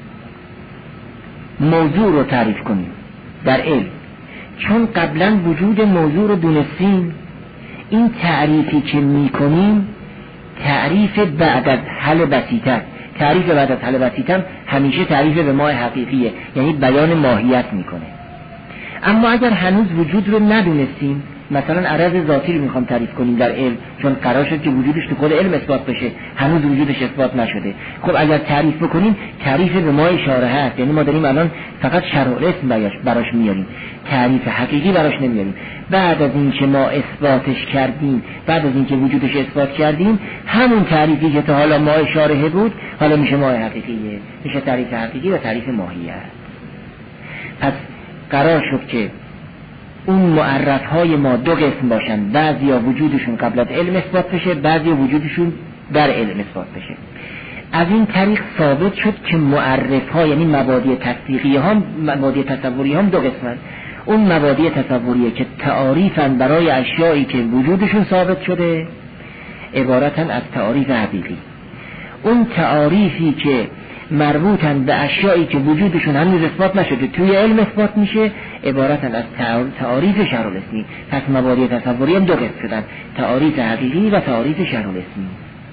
موضوع رو تعریف کنیم در علم، چون قبلا وجود موضوع رو دونستیم، این تعریفی که میکنیم تعریف بعد از حل بسیطه، تعریف بعد از حل بسیطه همیشه تعریف به ماء حقیقیه، یعنی بیان ماهیت میکنه. اما اگر هنوز وجود رو ندونستیم، مثلا عرض ذاتی رو میخوام تعریف کنیم در علم، چون قرار شد که وجودش تو خود علم اثبات بشه، هنوز وجودش اثبات نشده. خب اگر تعریف بکنیم تعریف به ما اشاره هست، یعنی ما داریم الان فقط شرح الاسم براش میاریم، تعریف حقیقی براش نمیاریم. بعد از این که ما اثباتش کردیم، بعد از این که وجودش اثبات کردیم، همون تعریفی که تا حالا ما اشاره بود حالا میشه ما حقیقیه، میشه تعریف حقیقی و تعریف ماهیت. پس قرار شد که اون معرف های ما دو قسم باشن، بعضی ها وجودشون قبل از علم اثبات بشه، بعضی ها وجودشون در علم اثبات بشه. از این طریق ثابت شد که معرف ها یعنی مبادی تصدیقی ها، مبادی تصوری هم دو قسمن. اون مبادی تصوریه که تعاریفن برای اشیایی که وجودشون ثابت شده، عبارتن از تعاریف حقیقی. اون تعاریفی که مربوطن به اشیایی که وجودشون هنوز اثبات نشده توی علم اثبات میشه، عبارتن از تعاریف شرح الاسمی. پس مبادی تصوری هم دو قسم شدن، تعاریف حقیقی و تعاریف شرح الاسمی.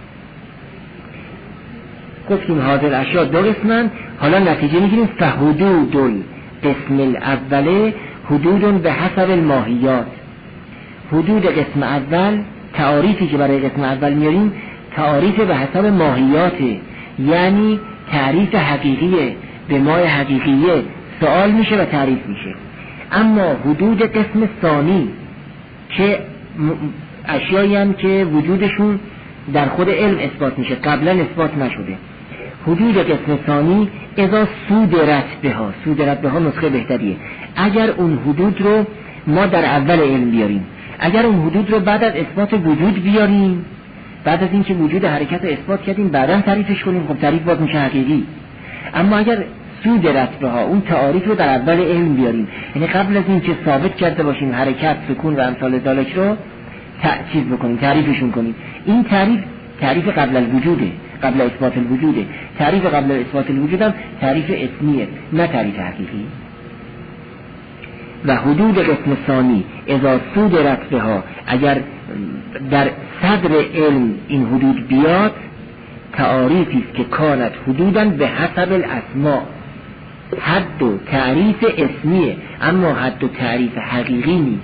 گفتیم حاضر اشیا دو قسمن. حالا نتیجه میگیریم فحدود القسم الاول حدود به حسب الماهیات. حدود قسم اول، تعاریفی که برای قسم اول میاریم تعاریف به حسب ماهیاته، یعنی تعریف حقیقیه، به مای حقیقیه سوال میشه و تعریف میشه. اما حدود قسم ثانی که اشیایی هم که وجودشون در خود علم اثبات میشه، قبلا اثبات نشده. حدود قسم ثانی اذا صدرت بها، صدرت بها نسخه بهتریه. اگر اون حدود رو ما در اول علم بیاریم، اگر اون حدود رو بعد از اثبات وجود بیاریم، بعد از اینکه وجود حرکت رو اثبات کردیم بعداً تعریفش کنیم، خب تعریف باز میشه حقیقی. اما اگر صدرت بها اون تعاریف رو در اول علم بیاریم، یعنی قبل از اینکه ثابت کرده باشیم حرکت، سکون و امثال ذالک رو تعریف بکنیم، تعریفشون کنیم، این تعریف تعریف قبل الوجوده، قبل اثبات الوجوده. تعریف قبل اثبات الوجود هم تعریف اسمیه، نه تعریف حقیقی. و حدود قسم ثانی اذا صدرت بها، اگر در صدر علم این حدود بیاد، تعاریفی است که کانت حدوداً به حسب الاسماء، حد و تعریف اسمیه اما حد و تعریف حقیقی نیست.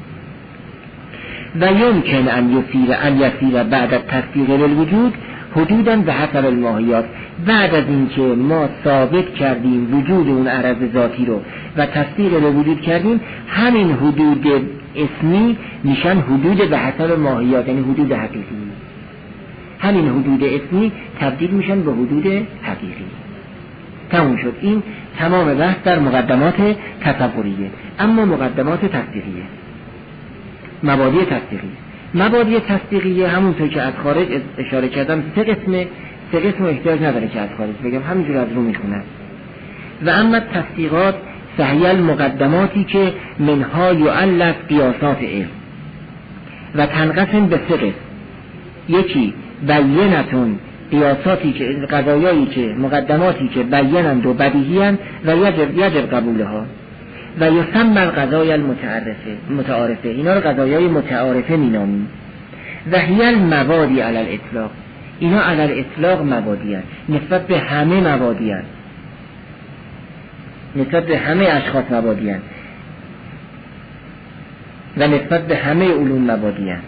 و یمکن ان یصیر ان یصیر بعد التصدیق للوجود حدوداً به حسب الماهیات، بعد از اینکه ما ثابت کردیم وجود اون عرض ذاتی رو و تصدیق رو وجود کردیم، همین حدود اسمی میشن حدود به حسب ماهیات، یعنی حدود حقیقی. همین حدود اسمی تبدیل میشن به حدود حقیقی. تموم شد. این تمام بحث در مقدمات تصوریه. اما مقدمات تصدیقیه، مبادی تصدیقی. مبادی تصدیقیه همونطور که از خارج اشاره کردم سه قسمه، سه قسم احتیاج نداره که از خارج بگم، همینجور از رو میخونم. و اما تصدیقات صحیح المقدماتی که منها یعلق قیاسات علم و تنقسم به سه قسم. یکی بینتون، قیاساتی که قضایایی که مقدماتی که بینند و بدیهی‌اند و یجب یجب قبولها، و یسمى القضایا المتعارفه متعارفه اینا رو قضایای متعارفه مینامیم. و هی المبادی علی الاطلاق، اینا علی الاطلاق مبادی هست، نسبت به همه مبادی هست، نسبت به همه اشخاص مبادی هست و نسبت به همه علوم مبادی هست.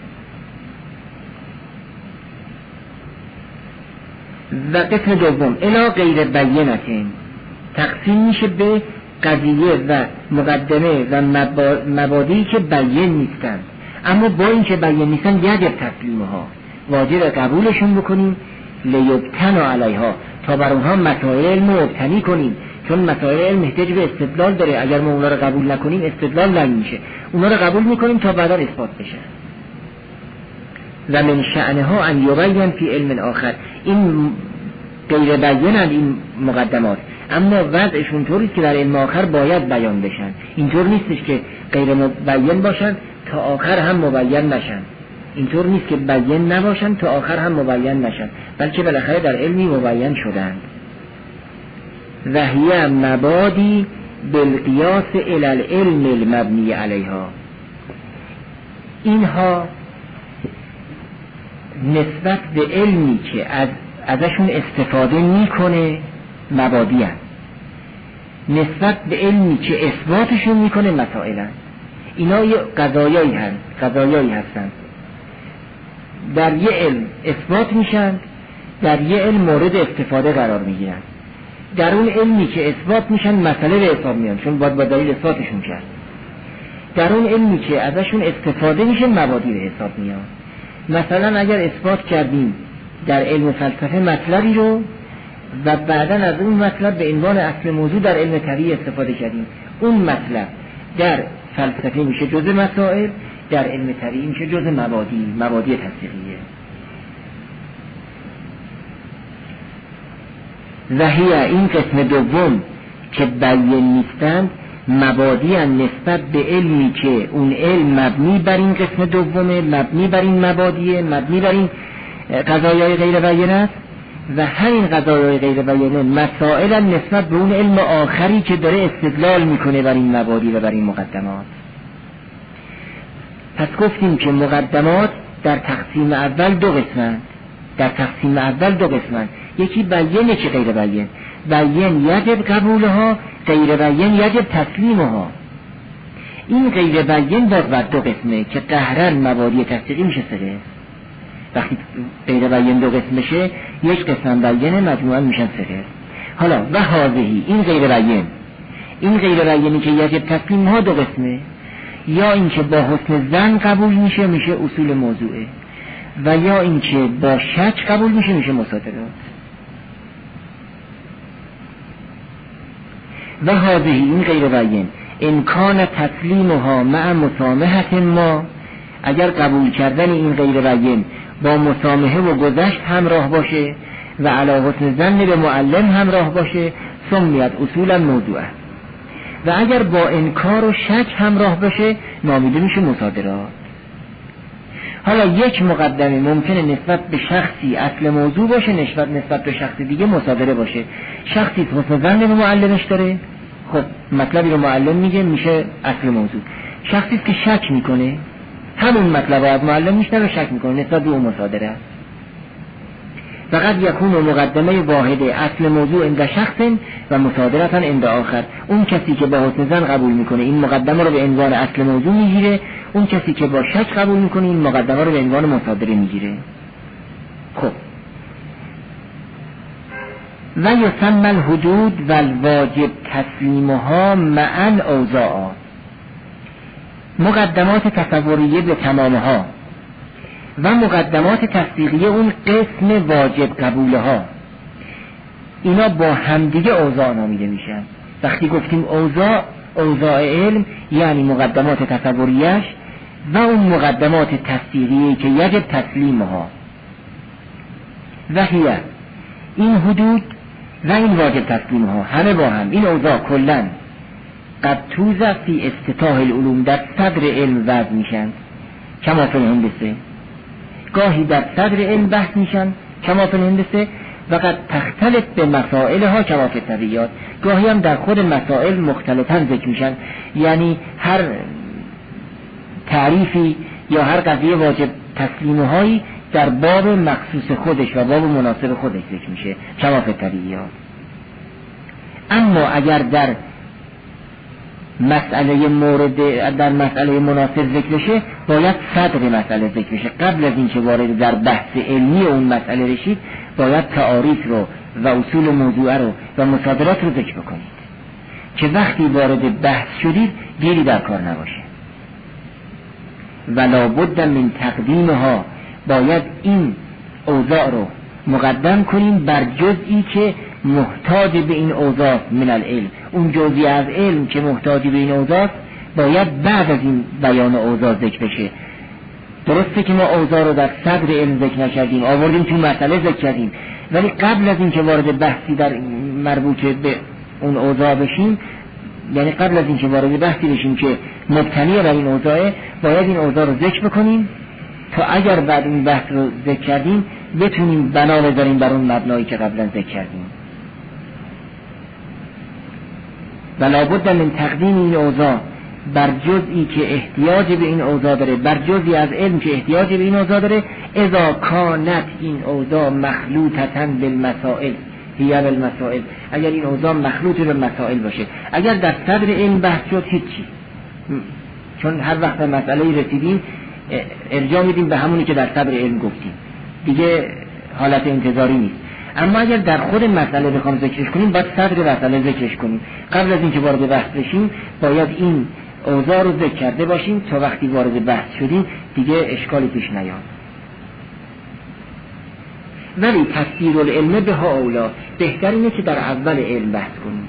و قسم دوم الی غیر بینتین، تقسیم میشه به قضیه و مقدمه و مبادی که بیان نیستن، اما با این که بیان نیستن یجب تسلیمها، واجب قبولشون بکنیم، لیبتنا علیها، تا بر اونها مسائل علم مبتنی کنیم، چون مسائل علم احتیاج به استدلال داره. اگر ما اونا رو قبول نکنیم استدلال نمیشه، اونا رو قبول میکنیم تا بعدا اثبات بشه. و من شأنها ان یبین فی علم آخر، این غیر بیانند این مقدمات، اما وضعشون طوریست که در علم آخر باید بیان بشن. اینطور نیستش که غیر مبین باشن تا آخر هم مبین نشن، اینطور نیست که بیان نباشن تا آخر هم مبین نشن، بلکه بالاخره در علمی مبین شدند. و هی مبادی بالقیاس الی العلم المبنی علیها، اینها نسبت به علمی که از ازشون استفاده میکنه مبادی هست، نسبت به علمی که اثباتشون میکنه مسائل هست. اینا یه قضایایی هست، قضایایی هستند، در یه علم اثبات میشن، در یه علم مورد استفاده قرار میگیرن. در اون علمی که اثبات میشن مسئله به حساب میان، چون باید با دلیل اثباتشون کرد. در اون علمی که ازشون استفاده میشه مبادی به حساب میان. مثلا اگر اثبات کردیم در علم فلسفه مطلبی رو و بعداً از اون مطلب به عنوان اصل موضوع در علم طبیعی استفاده کردیم، اون مطلب در فلسفه میشه جزء مسائل، در علم طبیعی میشه جزء مبادی، مبادی تصدیقیه. و هی این قسم دوم که بیان نیستند مبادی ان نسبت به علمی که اون علم مبنی بر این قسم دومه، مبنی بر این مبادیه، مبنی بر این قضایای غیر بیان است. و همین قضایای غیر بیانه مسائل نسبت به اون علم آخری که داره استدلال میکنه بر این مبادی و بر این مقدمات. پس گفتیم که مقدمات در تقسیم اول دو قسمند، در تقسیم اول دو قسمند، یکی بیانه که غیر بیان، بیان یجب قبولها، غیر بیان یجب تسلیمها. این غیر بیان باز بر دو قسمه که قهرن مبادی تصدیقی میشه سه قسم. وقتی غیر بیان دو قسم بشه یک قسم بیانه مجموعاً میشن سه قسم. حالا و هذهی این غیر بیان، این غیر بیانی که یجب تسلیمها دو قسمه، یا این که با حسن ظن قبول میشه میشه اصول موضوعه، و یا این که با شک قبول میشه میشه مصادرات. و هذه این غیر بیان امکان تسلیمها مع مسامحت ما، اگر قبول کردن این غیر بیان با مسامحه و گذشت همراه باشه و علی حسن ظن به معلم همراه باشه سمیت اصولا موضوعه، و اگر با انکار و شک همراه باشه نامیده میشه مصادرات. حالا یک مقدمه ممکنه نسبت به شخصی اصل موضوع باشه، نسبت نسبت به شخص دیگه مصادره باشه. شخصی حسن ظن به معلمش داره، خب مطلبی رو معلم میگه میشه اصل موضوع. شخصی که شک میکنه همون مطلب رو از معلم میشنه و شک میکنه نسبت به اون مصادره. فقط یکون مقدمه واحد اصل موضوع عند شخص و مصادرتا عند آخر. اون کسی که با حسن ظن قبول میکنه این مقدمه رو به عنوان اصل موضوع میگیره، اون کسی که با شک قبول میکنه این مقدمه رو به عنوان مصادره میگیره. خب و یسمى الحدود و الواجب تسلیمها معا اوضاعا. مقدمات تصوریه به تمامها و مقدمات تصدیقیه اون قسم واجب قبولها، اینا با همدیگه اوضاع نامیده میشن. وقتی گفتیم اوضاع، اوضاع علم یعنی مقدمات تصوریش و اون مقدمات تصدیقیه که یجب تسلیمها و هیه، این حدود و این واجب تسلیمها همه با هم، این اوضاع کلن قد توزع فی استطاح العلوم در صدر علم وضع میشن کما فی الهندسه، گاهی در صدر علم بحث میشن کما فی الهندسه و قد تختلف به مسائلها کما فی الطبیعیات، گاهی هم در خود مسائل مختلفاً ذکر میشن، یعنی هر تعریفی یا هر قضیه واجب تسلیمهایی در باب مخصوص خودش و باب مناسب خودش ذکر میشه کما فی الطبیعیات. اما اگر در مسئله مورد در مسئله مناسب ذکر بشه باید صدر مسئله ذکر بشه. قبل از اینکه وارد در بحث علمی اون مسئله رشید باید تعاریف رو و اصول موضوع رو و مصادرات رو ذکر بکنید که وقتی وارد بحث شدید گیری در کار نباشه. ولا بد من تقدیمها، باید این اوضاع رو مقدم کنیم بر جزئی که محتاج به این اوضاع من العلم. اون جزئی از علم که محتاج به این اوضاع باید بعد از این بیان اوضاع ذکر بشه. درسته که ما اوضاع رو در صدر علم ذکر نکردیم، آوردیم تو مسئله ذکر کردیم، ولی قبل از این که وارد بحثی در مربوط به اون اوضاع بشیم، یعنی قبل از این که وارد بحثی بشیم که مبتنی بر این اوضاع، باید این اوضاع رو ذکر بکنیم تا اگر بعد این بحث رو ذکر کردیم بتونیم بنا بذاریم بر اون مبنایی که قبلا ذکر کردیم. ولا بد من تقدیم این اوضاع بر جزئی که احتیاج به این اوضاع داره، بر جزئی از علم که احتیاج به این اوضاع داره، اذا کانت این اوضاع مخلوطة بالمسائل هی بالمسائل، اگر این اوضاع مخلوط به مسائل باشه. اگر در صدر علم بحث شد هیچی، چون هر وقت به مسئله رسیدیم ارجاع میدیم به همونی که در صدر علم گفتیم، دیگه حالت انتظاری نیست. اما اگر در خود مسئله بخوام ذکرش کنیم باید صدر مسئله ذکرش کنیم. قبل از اینکه وارد بحث بشیم باید این اوضاع رو ذکر کرده باشیم تا وقتی وارد بحث شدیم دیگه اشکالی پیش نیاد. ولی تفسیر العلم به ها اولا، بهتر اینه که در اول علم بحث کنیم.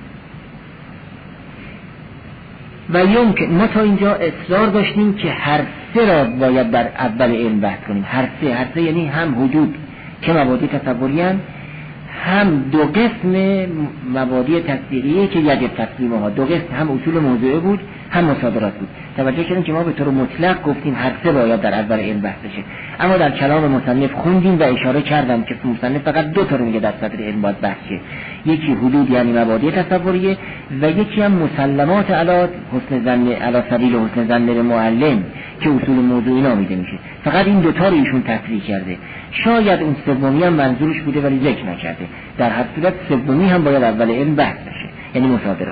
و یمکن ما تا اینجا اصرار داشتیم که هر سه را باید در اول علم بحث کنیم. هر سه، هر سه یعنی هم حدود که مبادی تصوری هستند، هم دو قسم مبادی تصدیقیه که یجب تسلیمها، دو قسم، هم اصول موضوعه بود هم مصادرات بود. توجه کردیم که ما به طور مطلق گفتیم هر سه باید در اول علم بحث بشه، اما در کلام مصنف خوندیم و اشاره کردم که مصنف فقط دو تا رو میگه در صدر علم باید بحث شه، یکی حدود یعنی مبادی تصوریه و یکی هم مسلمات علی حسن ظن علی سبیل حسن ظن معلم که اصول موضوعی نامیده میشه. فقط این دو تا رو ایشون تصریح کرده، شاید اون سومی هم منظورش بوده ولی ذکر نکرده. در هر صورت سومی هم باید اول علم بحث بشه، یعنی مصادرات.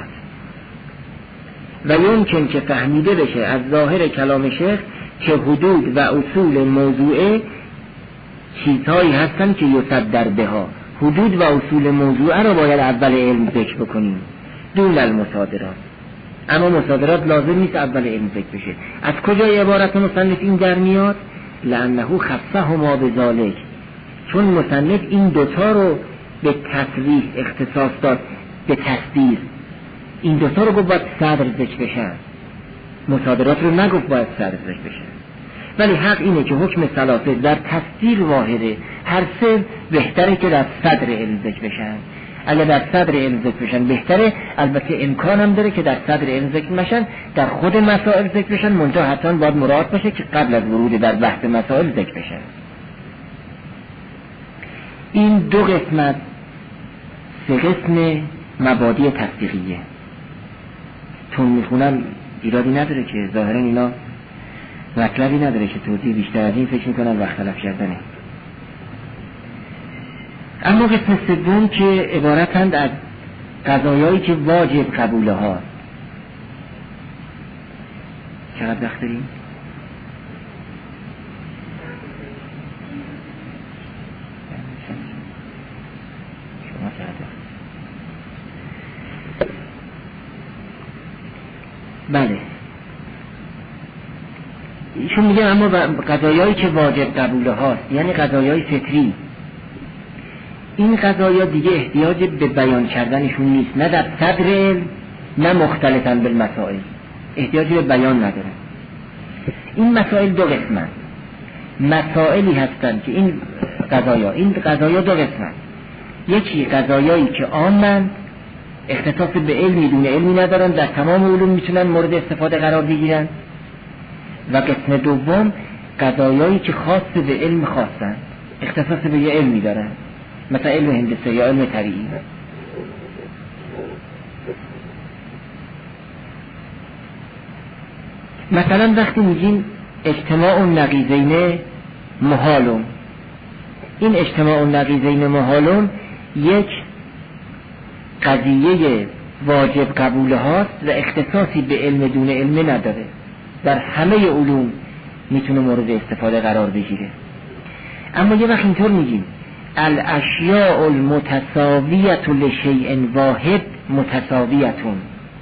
و یمکن که فهمیده بشه از ظاهر کلام شیخ که حدود و اصول موضوعه چیزهایی هستن که یصدر بها، حدود و اصول موضوعه رو باید اول علم ذکر بکنیم دون المصادرات. اما مصادرات لازم نیست اول علم ذکر بشه. از کجای عبارت مصنف این در میاد؟ لانه خصهما بذالک، چون مصنف این دوتا رو به تصریح اختصاص داد، به تصدیر. این دوتا رو گفت باید صدر ذکر بشن، مصادرات رو نگفت باید صدر ذکر بشن. ولی حق اینه که حکم ثلاثه در تصدیر واحده، هر سه بهتره که در صدر علم ذکر بشن. اگر در صدر علم ذکر بشن بهتره، البته امکان هم داره که در صدر علم ذکر بشن در خود مسائل ذکر بشن، منتها حتما باید مراعات بشه که قبل از ورود در بحث مسائل ذکر بشن. این دو قسمت، سه قسم مبادی تصدیقیه. تون میخونم ایرادی نداره که ظاهرا اینا مطلبی نداره که توضیح بیشتر از این فکر میکنم وقت تلف کردنه. اما قسم سوم که عبارتند از قضایایی که واجب قبوله ها. چقدر وقت داریم؟ شما چقدر وقت؟ بله ایشون میگه اما قضایایی که واجب قبوله هاست یعنی قضایای فطری، این قضایا دیگه احتیاج به بیان کردنشون نیست، نه در صدر علم نه مختلطاً بالمسائل، احتیاج به بیان نداره. این مسائل دو قسمن، مسائلی هستند که این قضایا این قضایا دو قسمن، یکی قضایایی که عامن اختصاص به علمی دون علمی ندارن، در تمام علوم میتونن مورد استفاده قرار بگیرن، و قسم دوم قضایایی که خاص به علم خاصن، اختصاص به یه علمی دارن، مثلا علم هندسه یا علم طبیعی. مثلا وقتی میگیم اجتماع النقیضین محالون، این اجتماع النقیضین محالون یک قضیه واجب قبوله هاست و اختصاصی به علم دون علم نداره، در همه علوم میتونه مورد استفاده قرار بگیره. اما یه وقت اینطور میگیم الاشیاء المتساویة لشیء واحد متساویتون،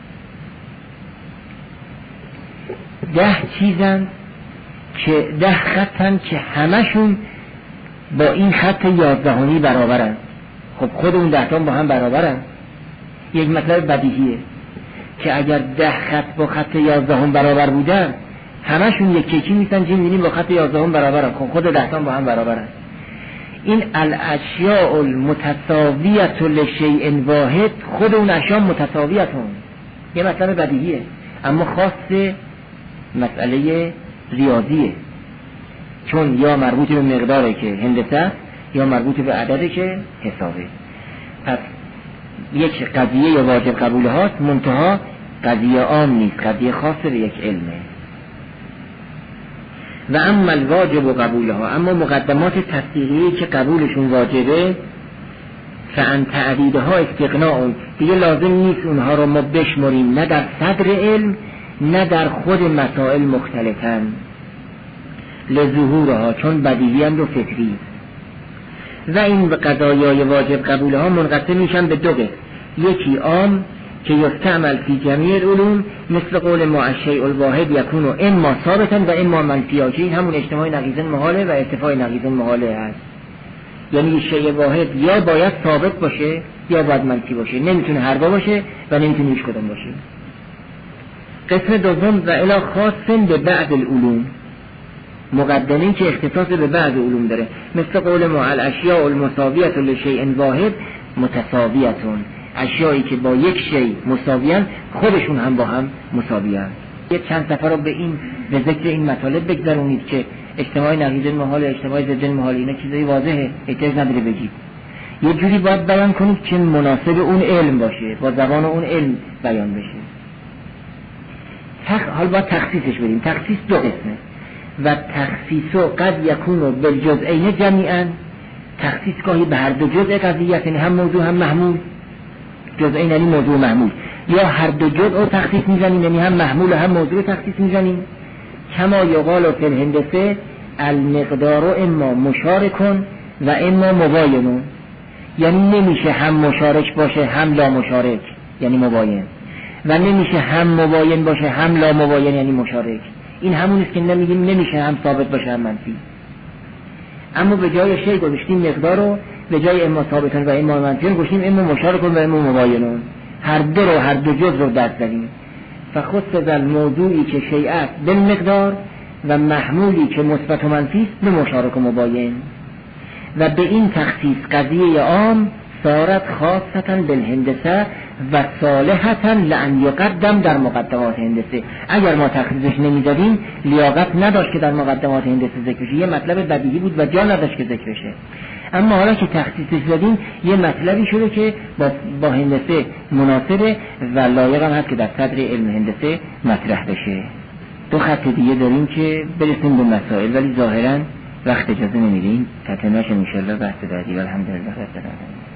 ده چیزن که ده خطن که همشون با این خط یازدهمی برابرن. خب خود اون ده تا با هم برابرن، یک مطلب بدیهیه که اگر ده خط با خط یازدهم برابر بودن همشون یک یکی میشن، چی می‌بینیم با خط یازدهم برابرن، خب خود ده تا با هم برابرن. این الاشیاء المتساویة لشیء واحد، خود اون اشیاء متساویتون، یه مطلب بدیهیه اما خاص مسئله ریاضیه، چون یا مربوط به مقداره که هندسه یا مربوط به عدده که حسابه. پس یک قضیه یا واجب قبوله هاست، منتها قضیه عام نیست، قضیه خاص به یک علمه. و اما الواجب و قبوله ها، اما مقدمات تصدیقی که قبولشون واجبه، فان تعدیده ها استقناء، دیگه لازم نیست اونها رو ما بشمریم، نه در صدر علم نه در خود مسائل مختلفاً لظهورها، چون بدیهی‌اند و فطری. و این قضایای واجب قبوله ها منقسم میشن به دو قسم، یکی عام که یستعمل فی جمیع العلوم مثل قول ما الشیء الواحد یکون اما ثابتا و اما منفیا، که این همون اجتماع نقیضین محاله و ارتفاع نقیضین محاله هست، یعنی شیء واحد یا باید ثابت باشه یا باید منفی باشه، نمیتونه هر دو باشه و نمیتونه هیچ کدوم باشه. قسم دوم و الی خاص به بعض العلوم، مقدمین که اختصاص به بعض علوم داره، مثل قول ما الاشیاء المساویة لشیء واحد متساویتون، اشیایی که با یک شیء مساویان خودشون هم با هم مساویان. یک چند سفر رو به این به ذکر این مطالب بگذارونید که اجتماع نقیض محال، اجتماع ضد محال، اینا چیزای واضحه، احتیاج نداره بگید. یه جوری باید بیان کنید که مناسب اون علم باشه، با زبان اون علم بیان بشه. تخ... حال باید تخصیصش بدیم. تخصیص دو قسمه، و تخصیص قد یکون بالجزئین جمیعا، تخصیص گاهی به هر دو جزء قضیه، یعنی هم موضوع هم محمول، جزئین یعنی موضوع محمول، یا هر دو جزء رو تخصیص میزنیم، یعنی هم محمول و هم موضوع تخصیص میزنیم. کما یقال فی الهندسه المقدار اما مشارکن و اما مباینون، یعنی نمیشه هم مشارک باشه هم لا مشارک یعنی مباین، و نمیشه هم مباین باشه هم لا مباین یعنی مشارک. این همونیست که نمیگیم نمیشه هم ثابت باشه هم منفی. اما به جای شی گذاشتیم مقدار رو، به جای اما ثابتن و اما منفی گذاشتیم اما مشارکن و اما مباینون، هر دو رو هر دو جز رو دست زدیم. فخصص الموضوعی که شیء است بالمقدار و محمولی که مثبت و منفی است به مشارک و مباین. و به این تخصیص قضیه عام صارت خاصتا بالهندسه و صالحتا لان یقدم در مقدمات هندسه. اگر ما تخصیصش نمیدادیم لیاقت نداشت که در مقدمات هندسه ذکر بشه، یه مطلب بدیهی بود و جا نداشت که ذکر بشه. اما حالا که تخصیصش دادیم یه مطلبی شده که با, با هندسه مناسبه و لایق هم هست که در صدر علم هندسه مطرح بشه. دو خط دیگه داریم که برسیم به مسائل، ولی ظاهرا وقت اجازه نمیدین تطمیم نشن انشاءالله بحث بعدی. الحمدلله رب العالمین.